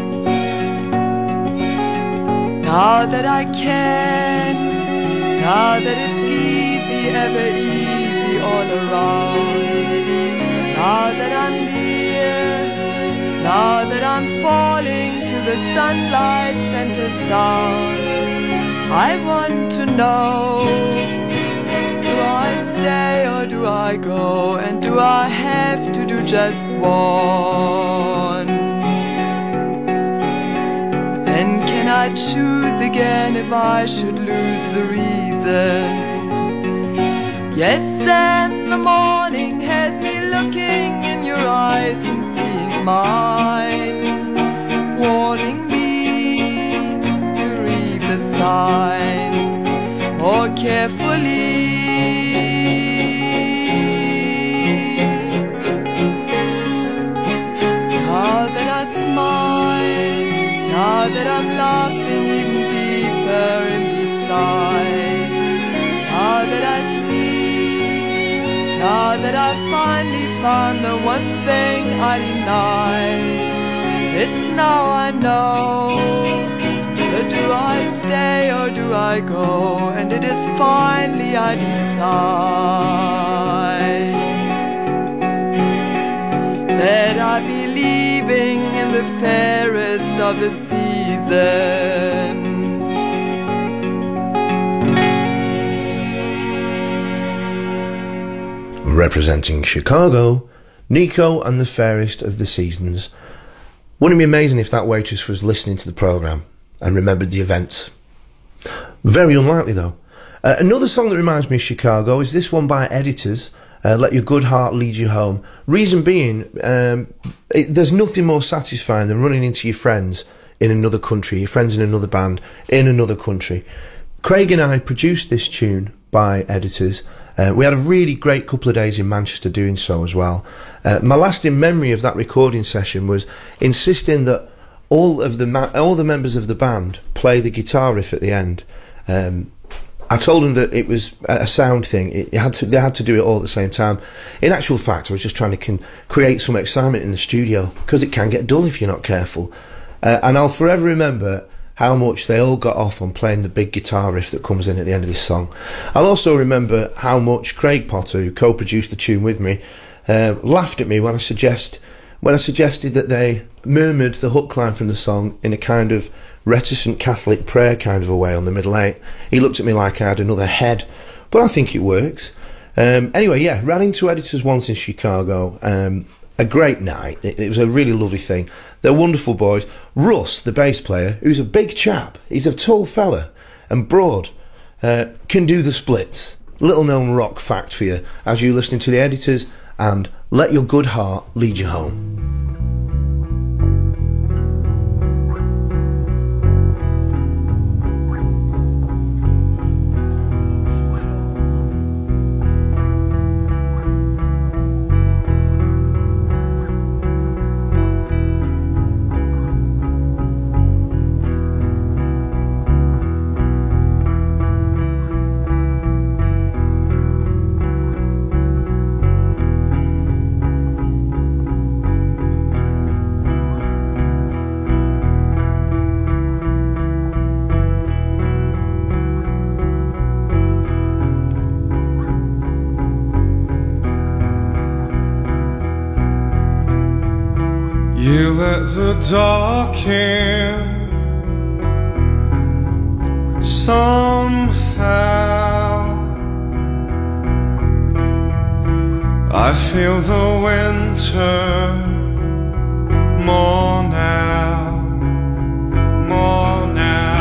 Now that I can, now that it's easy, ever easy all around, now that I'm near, now that I'm falling to the sunlight center sound, I want to know, do I stay or do I go, and do I have to do just one? And can I choose again if I should lose the reason? Yes, and the morning has me looking in your eyes and seeing mine, warning me to read the signs more carefully. Now that I smile, now that I'm laughing even deeper inside, now that I see, now that I finally found the one thing I denied. It's now I know. But do I stay or do I go? And it is finally I decide that I be leaving in the fairest of the seasons. Representing Chicago, Nico and the Fairest of the Seasons. Wouldn't it be amazing if that waitress was listening to the programme and remembered the events? Very unlikely though. Another song that reminds me of Chicago is this one by Editors, Let Your Good Heart Lead You Home. Reason being, there's nothing more satisfying than running into your friends in another country, your friends in another band in another country. Craig and I produced this tune by Editors. We had a really great couple of days in Manchester doing so as well. My lasting memory of that recording session was insisting that all the members of the band play the guitar riff at the end. I told them that it was a sound thing. They had to do it all at the same time. In actual fact, I was just trying to create some excitement in the studio, because it can get dull if you're not careful. And I'll forever remember how much they all got off on playing the big guitar riff that comes in at the end of this song. I'll also remember how much Craig Potter, who co-produced the tune with me, laughed at me when I suggested that they murmured the hook line from the song in a kind of reticent Catholic prayer kind of a way on the middle eight. He looked at me like I had another head, but I think it works. Anyway, yeah, ran into Editors once in Chicago. A great night. It was a really lovely thing. They're wonderful boys. Russ, the bass player, who's a big chap, he's a tall fella and broad, can do the splits. Little known rock fact for you as you're listening to the Editors and Let Your Good Heart Lead You Home. You let the dark in somehow. I feel the winter more now, more now.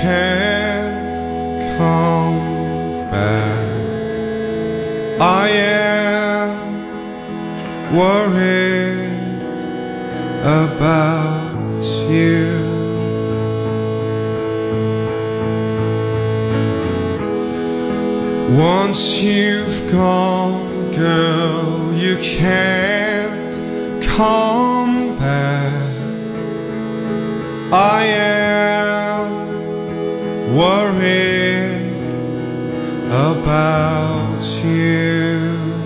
can't come back. I am worried about you. Once you've gone, girl, you can't come back. I am worried about you.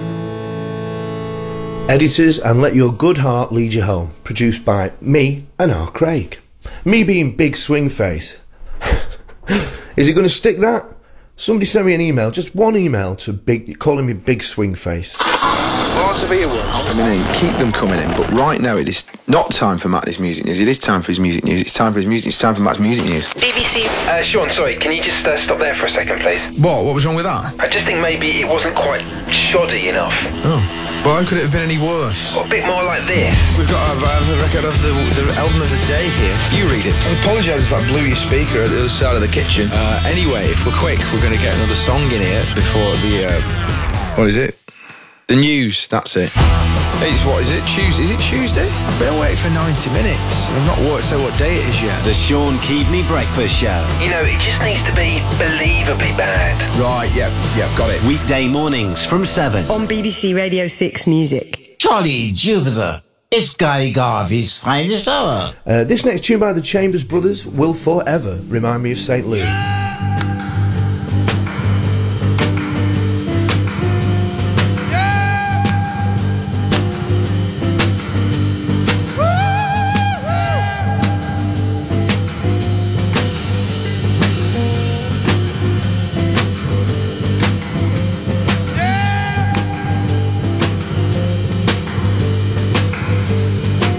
Editors and Let Your Good Heart Lead You Home, produced by me and R. Craig. Me being Big Swing Face. Is it going to stick that? Somebody sent me an email, just one email, calling me Big Swing Face. Lots of earworms. I mean, keep them coming in, but right now it is not time for Matt's music news. It is time for his music news. It's time for his music. It's time for Matt's music news. BBC. Sean, sorry, can you just stop there for a second, please? What? What was wrong with that? I just think maybe it wasn't quite shoddy enough. Oh. But how could it have been any worse? Or a bit more like this. We've got a record of the album of the day here. You read it. I apologise if I blew your speaker at the other side of the kitchen. Anyway, if we're quick, we're going to get another song in here before the... what is it? The news, that's it. It's, what is it, Tuesday? Is it Tuesday? I've been awake for 90 minutes. I've not worked out what day it is yet. The Sean Keaveney Breakfast Show. You know, it just needs to be believably bad. Right, yep, got it. Weekday mornings from 7. On BBC Radio 6 Music. Jolly Jupiter. It's Guy Garvey's finest hour. This next tune by the Chambers Brothers will forever remind me of St. Louis.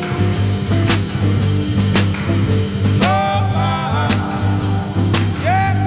Yeah.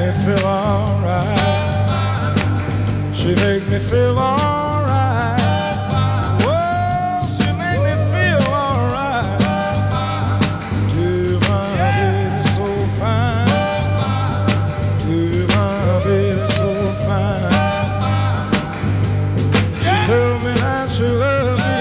me feel alright. She make me feel alright. Whoa, she make me feel alright. To my baby so fine. To my baby so fine. She told me that she loved me,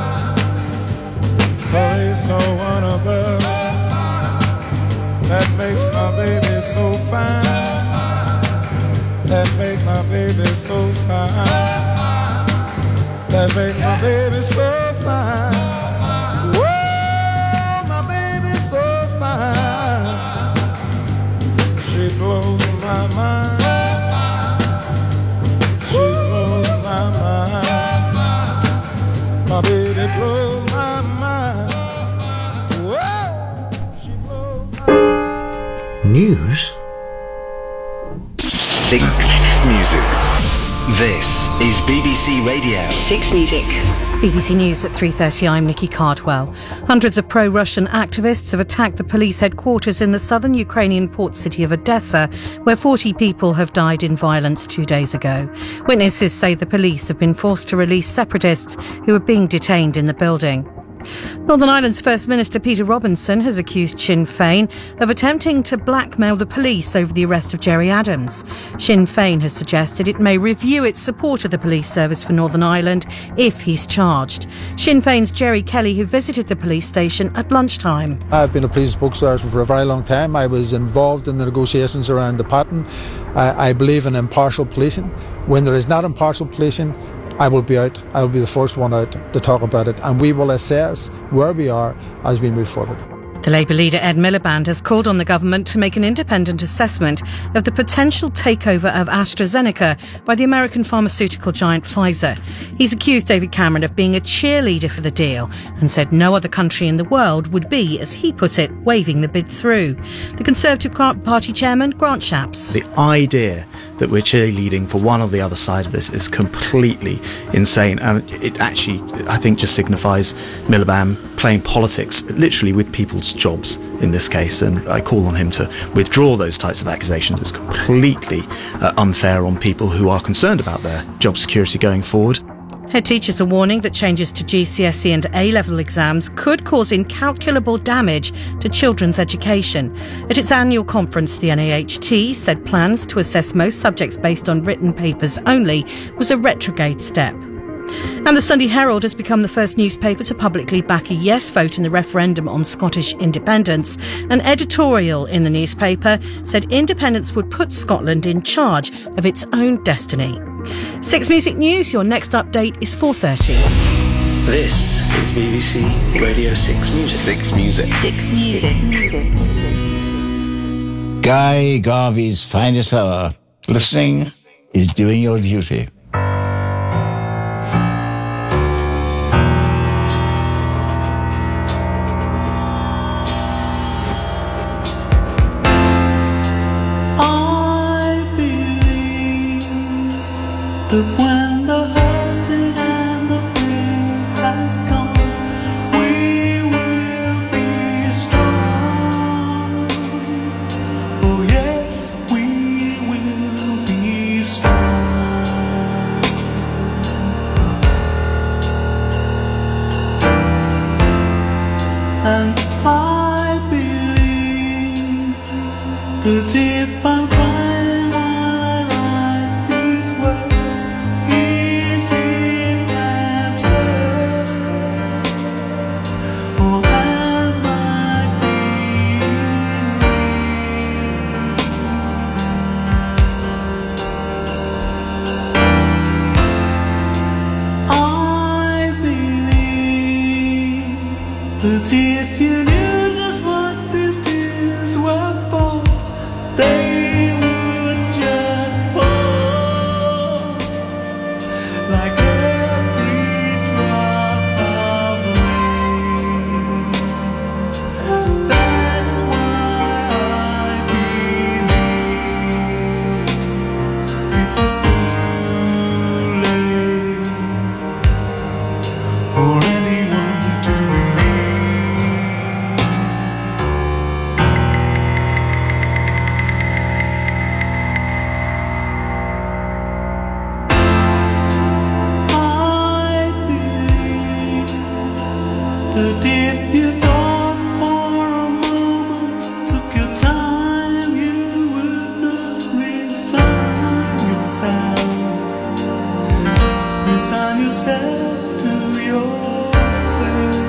'cause there's no one above me. That makes my baby so fine. That make my baby so fine. That make my baby so fine. Whoa, my baby so fine. She blows my mind. She blows my mind. My baby blows my mind. Whoa. News? Six Music. This is BBC Radio 6 Music. BBC News at 3:30, I'm Nikki Cardwell. Hundreds of pro-Russian activists have attacked the police headquarters in the southern Ukrainian port city of Odessa, where 40 people have died in violence 2 days ago. Witnesses say the police have been forced to release separatists who are being detained in the building. Northern Ireland's First Minister Peter Robinson has accused Sinn Féin of attempting to blackmail the police over the arrest of Gerry Adams. Sinn Féin has suggested it may review its support of the police service for Northern Ireland if he's charged. Sinn Féin's Jerry Kelly, who visited the police station at lunchtime. I've been a police spokesperson for a very long time. I was involved in the negotiations around the pattern. I believe in impartial policing. When there is not impartial policing, I will be out. I will be the first one out to talk about it, and we will assess where we are as we move forward. The Labour leader Ed Miliband has called on the government to make an independent assessment of the potential takeover of AstraZeneca by the American pharmaceutical giant Pfizer. He's accused David Cameron of being a cheerleader for the deal and said no other country in the world would be, as he put it, waving the bid through. The Conservative Party chairman, Grant Shapps. The idea that we're cheerleading for one or the other side of this is completely insane, and it actually, I think, just signifies Miliband playing politics literally with people's jobs in this case, and I call on him to withdraw those types of accusations. It's completely unfair on people who are concerned about their job security going forward. Head teachers are warning that changes to GCSE and A-level exams could cause incalculable damage to children's education. At its annual conference, the NAHT said plans to assess most subjects based on written papers only was a retrograde step. And the Sunday Herald has become the first newspaper to publicly back a yes vote in the referendum on Scottish independence. An editorial in the newspaper said independence would put Scotland in charge of its own destiny. 6 Music News, your next update is 4:30. This is BBC Radio 6 Music. 6 Music. 6 Music. Guy Garvey's finest hour. Listening is doing your duty. That when the hurting and the pain has come, we will be strong. Oh yes, we will be strong. And I believe that if I'm crying while I write these words, but if you knew just what these tears were for, they would just fall like every drop of rain. That's why I believe it is too late for anyone to remain. But if you thought for a moment, took your time, you would not resign yourself. Resign yourself to your fate.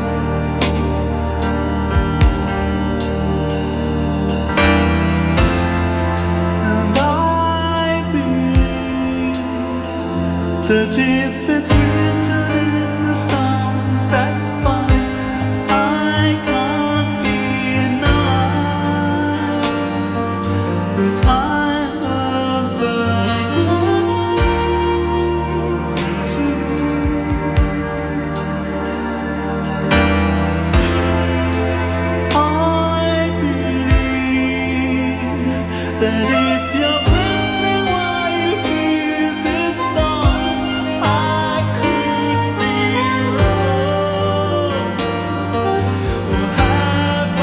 And I believe that if it's written in the stars, that's fine. I can't deny the time of the I believe that if you're listening while you hear this song, I could be wrong. Or have I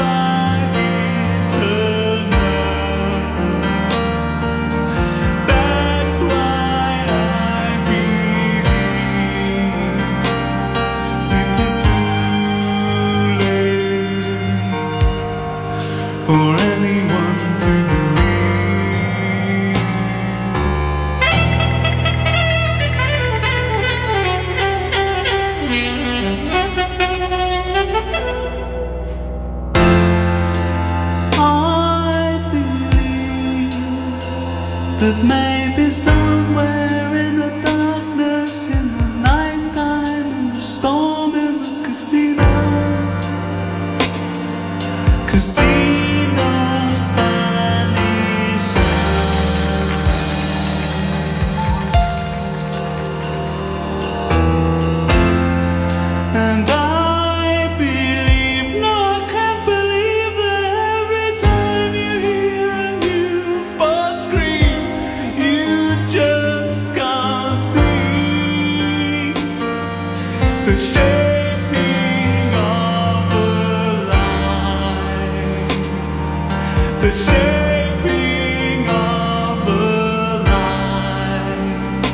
eternal? That's why I believe it is too late for anyone to I believe that maybe somewhere in the darkness, in the nighttime, in the storm, in the casino Spanish. And I believe, no, I can't believe that every time you hear a new bird scream, you just can't see the shaping of a line, the shaping of a line.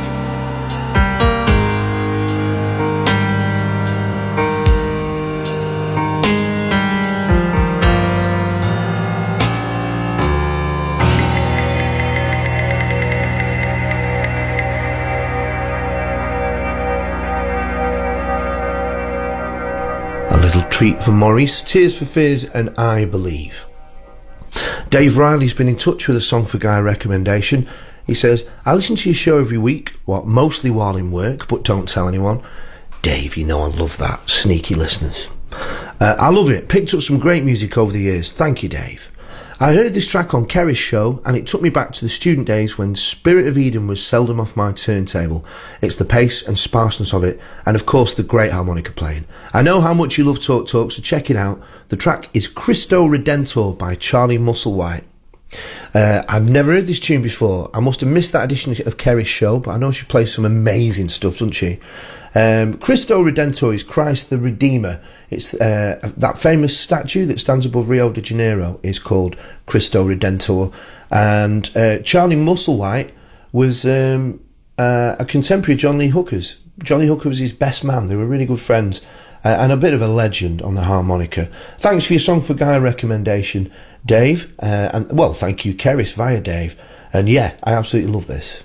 A little treat for Maurice, Tears for Fears and I Believe. Dave Riley's been in touch with a Song for Guy recommendation. He says, I listen to your show every week, mostly while in work, but don't tell anyone. Dave, you know I love that. Sneaky listeners. I love it. Picked up some great music over the years. Thank you, Dave. I heard this track on Kerry's show and it took me back to the student days when Spirit of Eden was seldom off my turntable. It's the pace and sparseness of it and of course the great harmonica playing. I know how much you love Talk Talk, so check it out. The track is Cristo Redentor by Charlie Musselwhite. I've never heard this tune before. I must have missed that edition of Kerry's show, but I know she plays some amazing stuff, doesn't she? Cristo Redentor is Christ the Redeemer. It's that famous statue that stands above Rio de Janeiro is called Cristo Redentor, and Charlie Musselwhite was a contemporary of John Lee Hooker's. John Lee Hooker was his best man. They were really good friends, and a bit of a legend on the harmonica. Thanks for your Song for Guy recommendation, Dave, and well, thank you, Keris, via Dave. And yeah, I absolutely love this.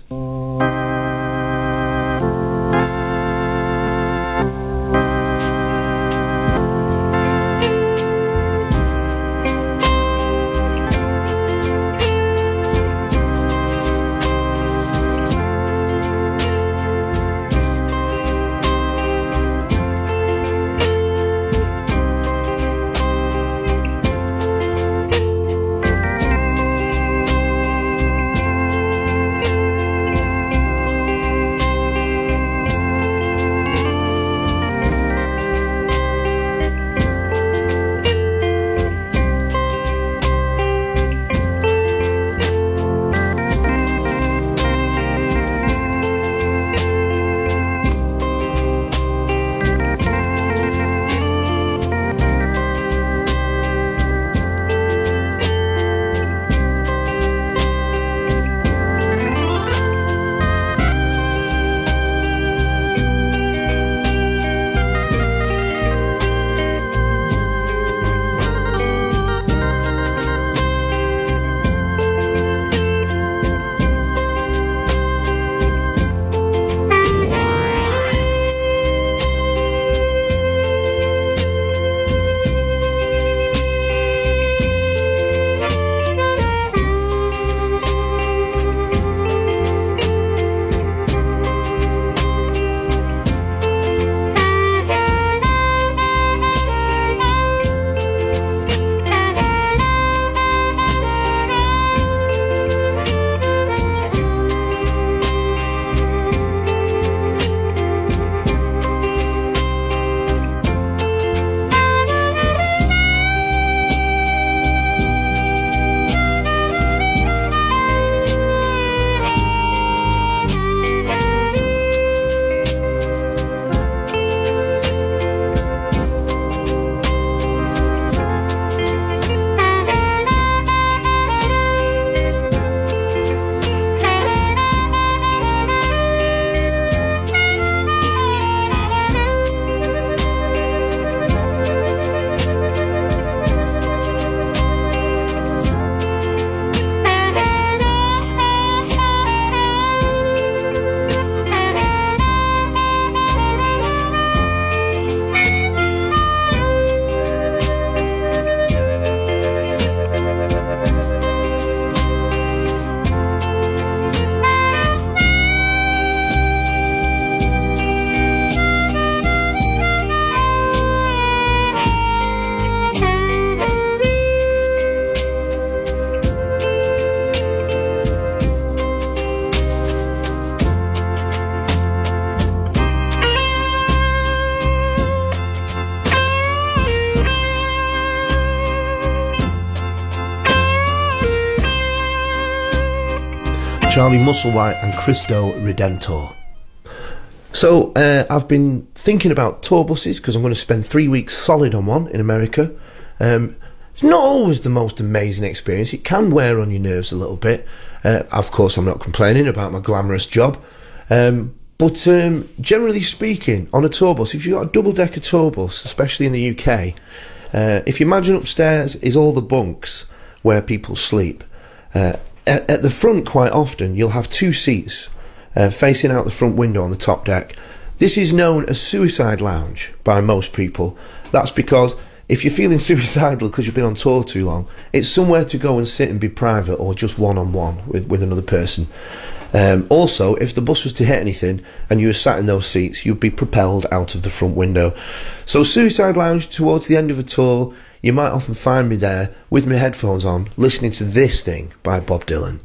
Charlie Musselwhite and Cristo Redentor. So I've been thinking about tour buses because I'm going to spend 3 weeks solid on one in America. It's not always the most amazing experience. It can wear on your nerves a little bit. Of course, I'm not complaining about my glamorous job. But generally speaking, on a tour bus, if you've got a double-decker tour bus, especially in the UK, if you imagine upstairs is all the bunks where people sleep. At the front, quite often, you'll have 2 seats facing out the front window on the top deck. This is known as suicide lounge by most people. That's because if you're feeling suicidal because you've been on tour too long, it's somewhere to go and sit and be private or just one-on-one with another person. Also, if the bus was to hit anything and you were sat in those seats, you'd be propelled out of the front window. So suicide lounge towards the end of a tour, you might often find me there with my headphones on, listening to this thing by Bob Dylan.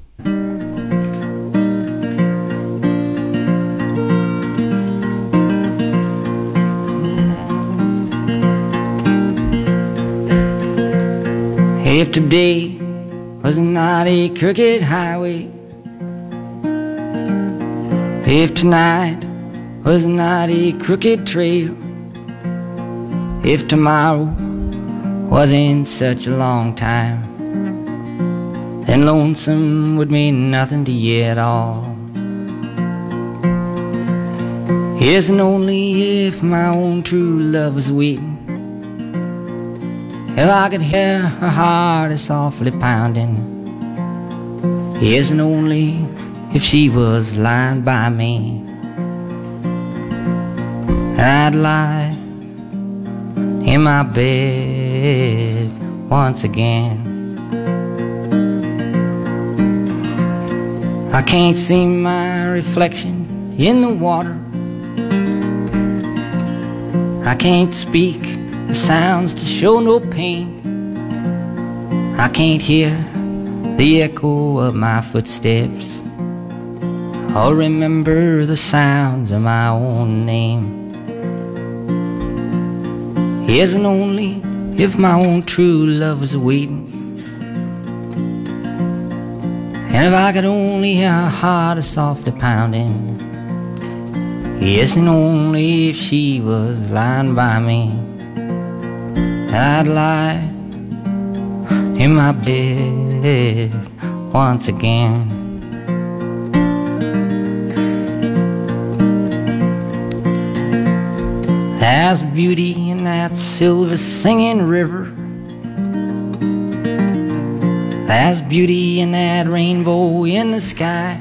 If today was not a crooked highway, if tonight was not a crooked trail, if tomorrow wasn't such a long time, then lonesome would mean nothing to you at all. Yes, and only if my own true love was waiting, if I could hear her heart softly pounding. Yes, and only if she was lying by me, and I'd lie in my bed once again. I can't see my reflection in the water, I can't speak the sounds to show no pain, I can't hear the echo of my footsteps or remember the sounds of my own name. Yes, and only if my own true love was waiting, and if I could only hear her heart softly pounding. Yes, and only if she was lying by me, and I'd lie in my bed once again. There's beauty in that silver singing river, there's beauty in that rainbow in the sky,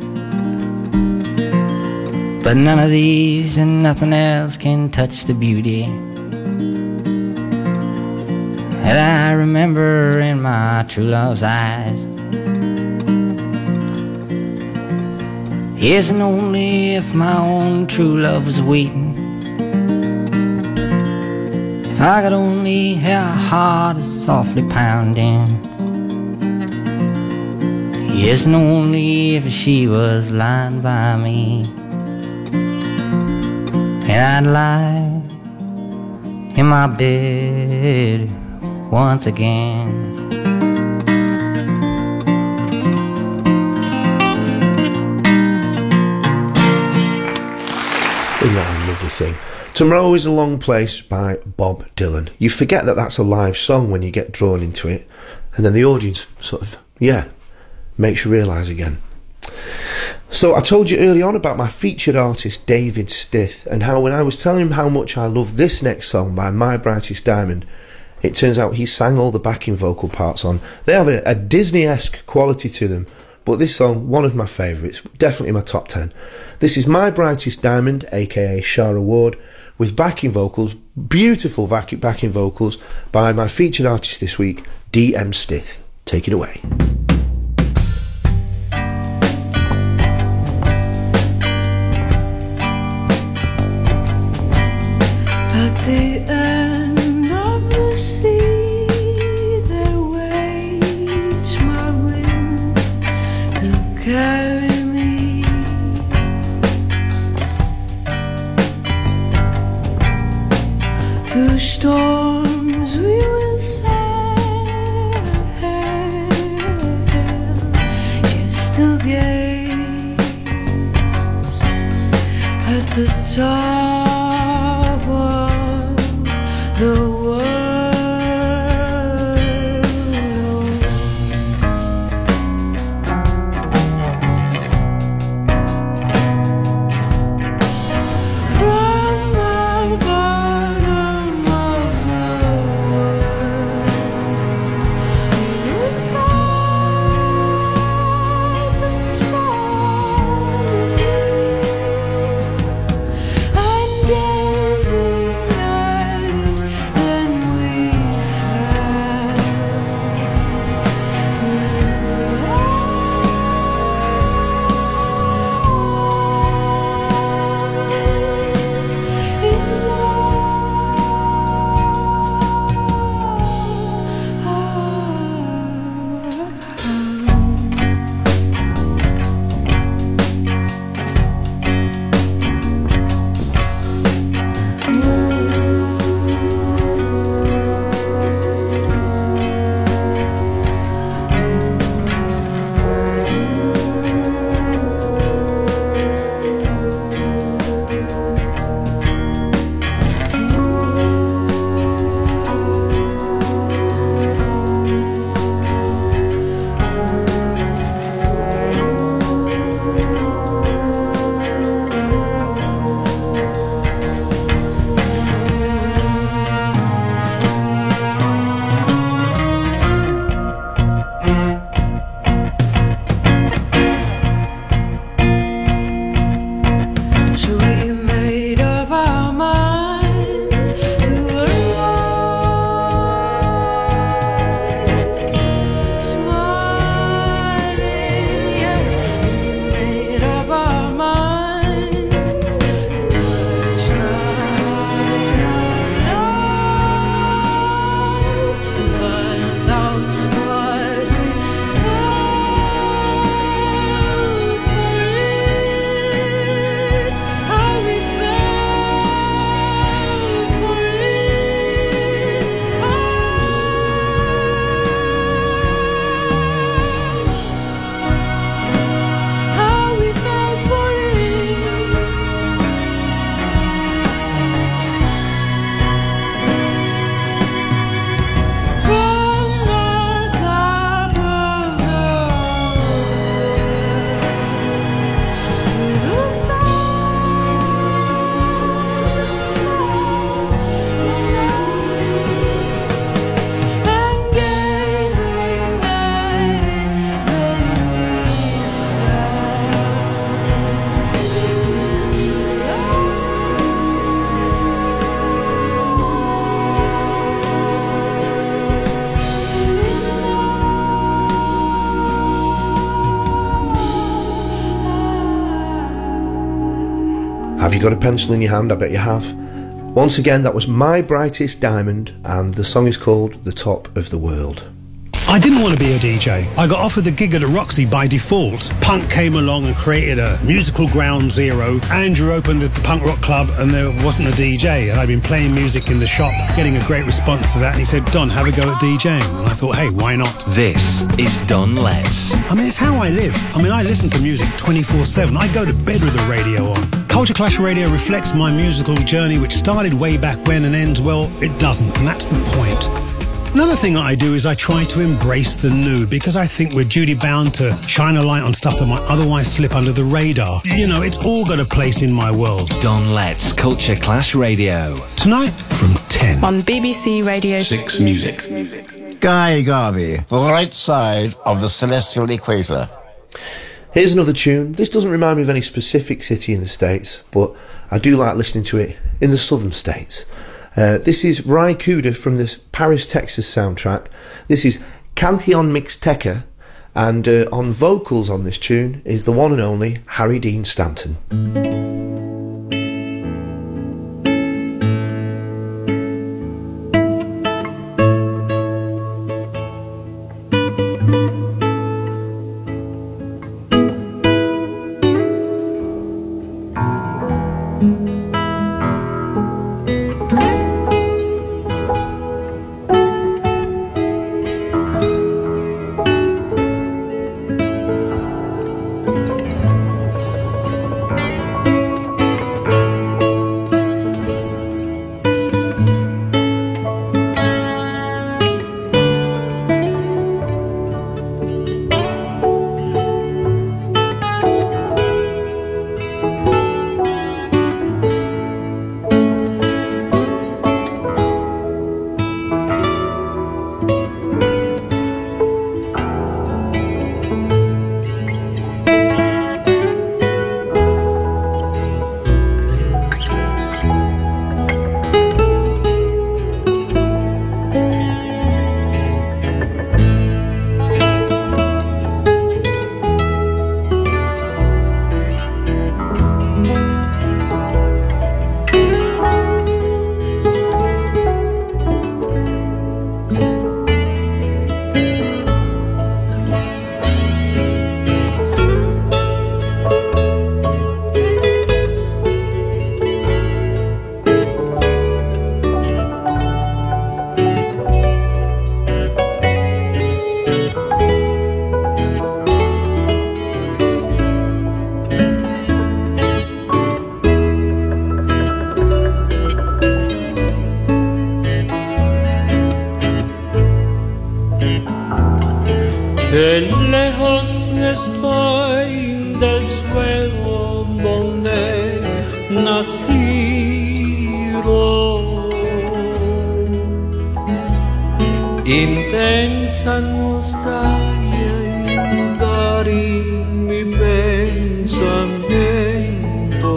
but none of these and nothing else can touch the beauty that I remember in my true love's eyes. Yes, and only if my own true love was waiting, if I could only hear her heart softly pounding. Yes, and only if she was lying by me, and I'd lie in my bed once again. Isn't that a lovely thing? Tomorrow is a Long Place by Bob Dylan. You forget that that's a live song when you get drawn into it, and then the audience sort of, makes you realise again. So I told you early on about my featured artist David Stith, and how when I was telling him how much I love this next song by My Brightest Diamond, it turns out he sang all the backing vocal parts on. They have a Disney-esque quality to them, but this song, one of my favourites, definitely my top 10. This is My Brightest Diamond, aka Shara Ward, with backing vocals, beautiful backing vocals by my featured artist this week, DM Stith. Take it away. At the end of the sea, there waits my wind to carry me. Through storms we will sail, just to gain the top of the world. From the bottom of the world, you looked up and saw me, and gazing at it, then we fell So we made up our minds to a life, smiling, yes. We made up our minds to touch light of life and find out what we felt for it. How we felt for it. How we felt for it. From the top of the world, we looked up and saw the sun, and gazing at it, then we Have you got a pencil in your hand? I bet you have. Once again, that was My Brightest Diamond, and the song is called The Top of the World. I didn't want to be a DJ. I got offered the gig at the Roxy by default. Punk came along and created a musical ground zero. Andrew opened the punk rock club and there wasn't a DJ. And I'd been playing music in the shop, getting a great response to that. And he said, Don, have a go at DJing. And I thought, hey, why not? This is Don Letts. I mean, it's how I live. I mean, I listen to music 24/7. I go to bed with the radio on. Culture Clash Radio reflects my musical journey, which started way back when and ends, well, it doesn't. And that's the point. Another thing that I do is I try to embrace the new, because I think we're duty bound to shine a light on stuff that might otherwise slip under the radar. You know, it's all got a place in my world. Don Letts, Culture Clash Radio. Tonight from 10. On BBC Radio 6 Music. Guy Garvey, the right side of the celestial equator. Here's another tune. This doesn't remind me of any specific city in the States, but I do like listening to it in the southern states. This is Ry Cooder from this Paris, Texas soundtrack. This is Cantillon Mixteca, and on vocals on this tune is the one and only Harry Dean Stanton. que lejos estoy del suelo donde nacieron. Intensa nostalgia invadí mi pensamiento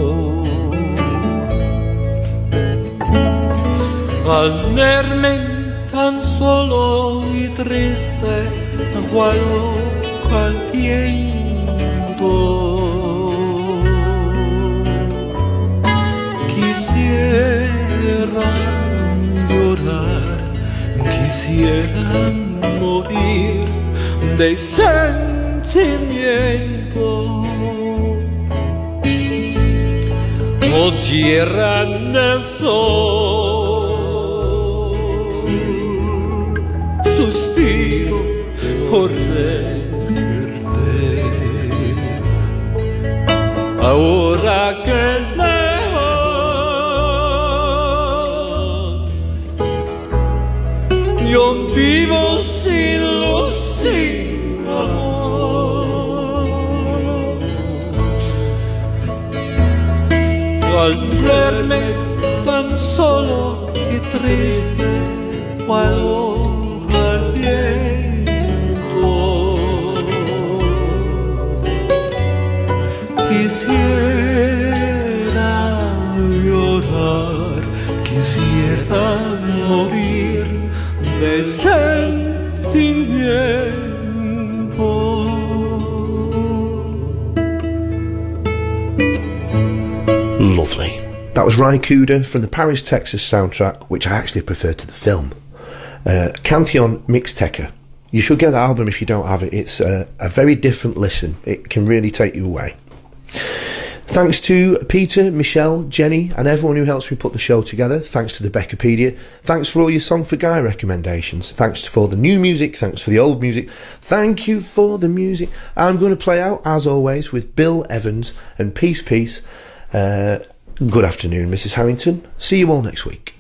al verme tan solo y triste cual hoja al viento. Quisiera llorar, quisiera morir de sentimiento. Oh tierra del sol, suspiro por verte. Ahora que lejos yo vivo sin luz, sin amor. Al verme tan solo y triste, cual hoja al viento, quisiera llorar, quisiera morir de sentimiento. Lovely. That was Ry Cooder from the Paris, Texas soundtrack, which I actually prefer to the film. Cantion Mixteca. You should get the album if you don't have it. It's a very different listen. It can really take you away. Thanks to Peter, Michelle, Jenny and everyone who helps me put the show together. Thanks to the Beckopedia. Thanks for all your Song for Guy recommendations. Thanks for the new music. Thanks for the old music. Thank you for the music. I'm going to play out, as always, with Bill Evans and Peace Peace. Good afternoon, Mrs. Harrington. See you all next week.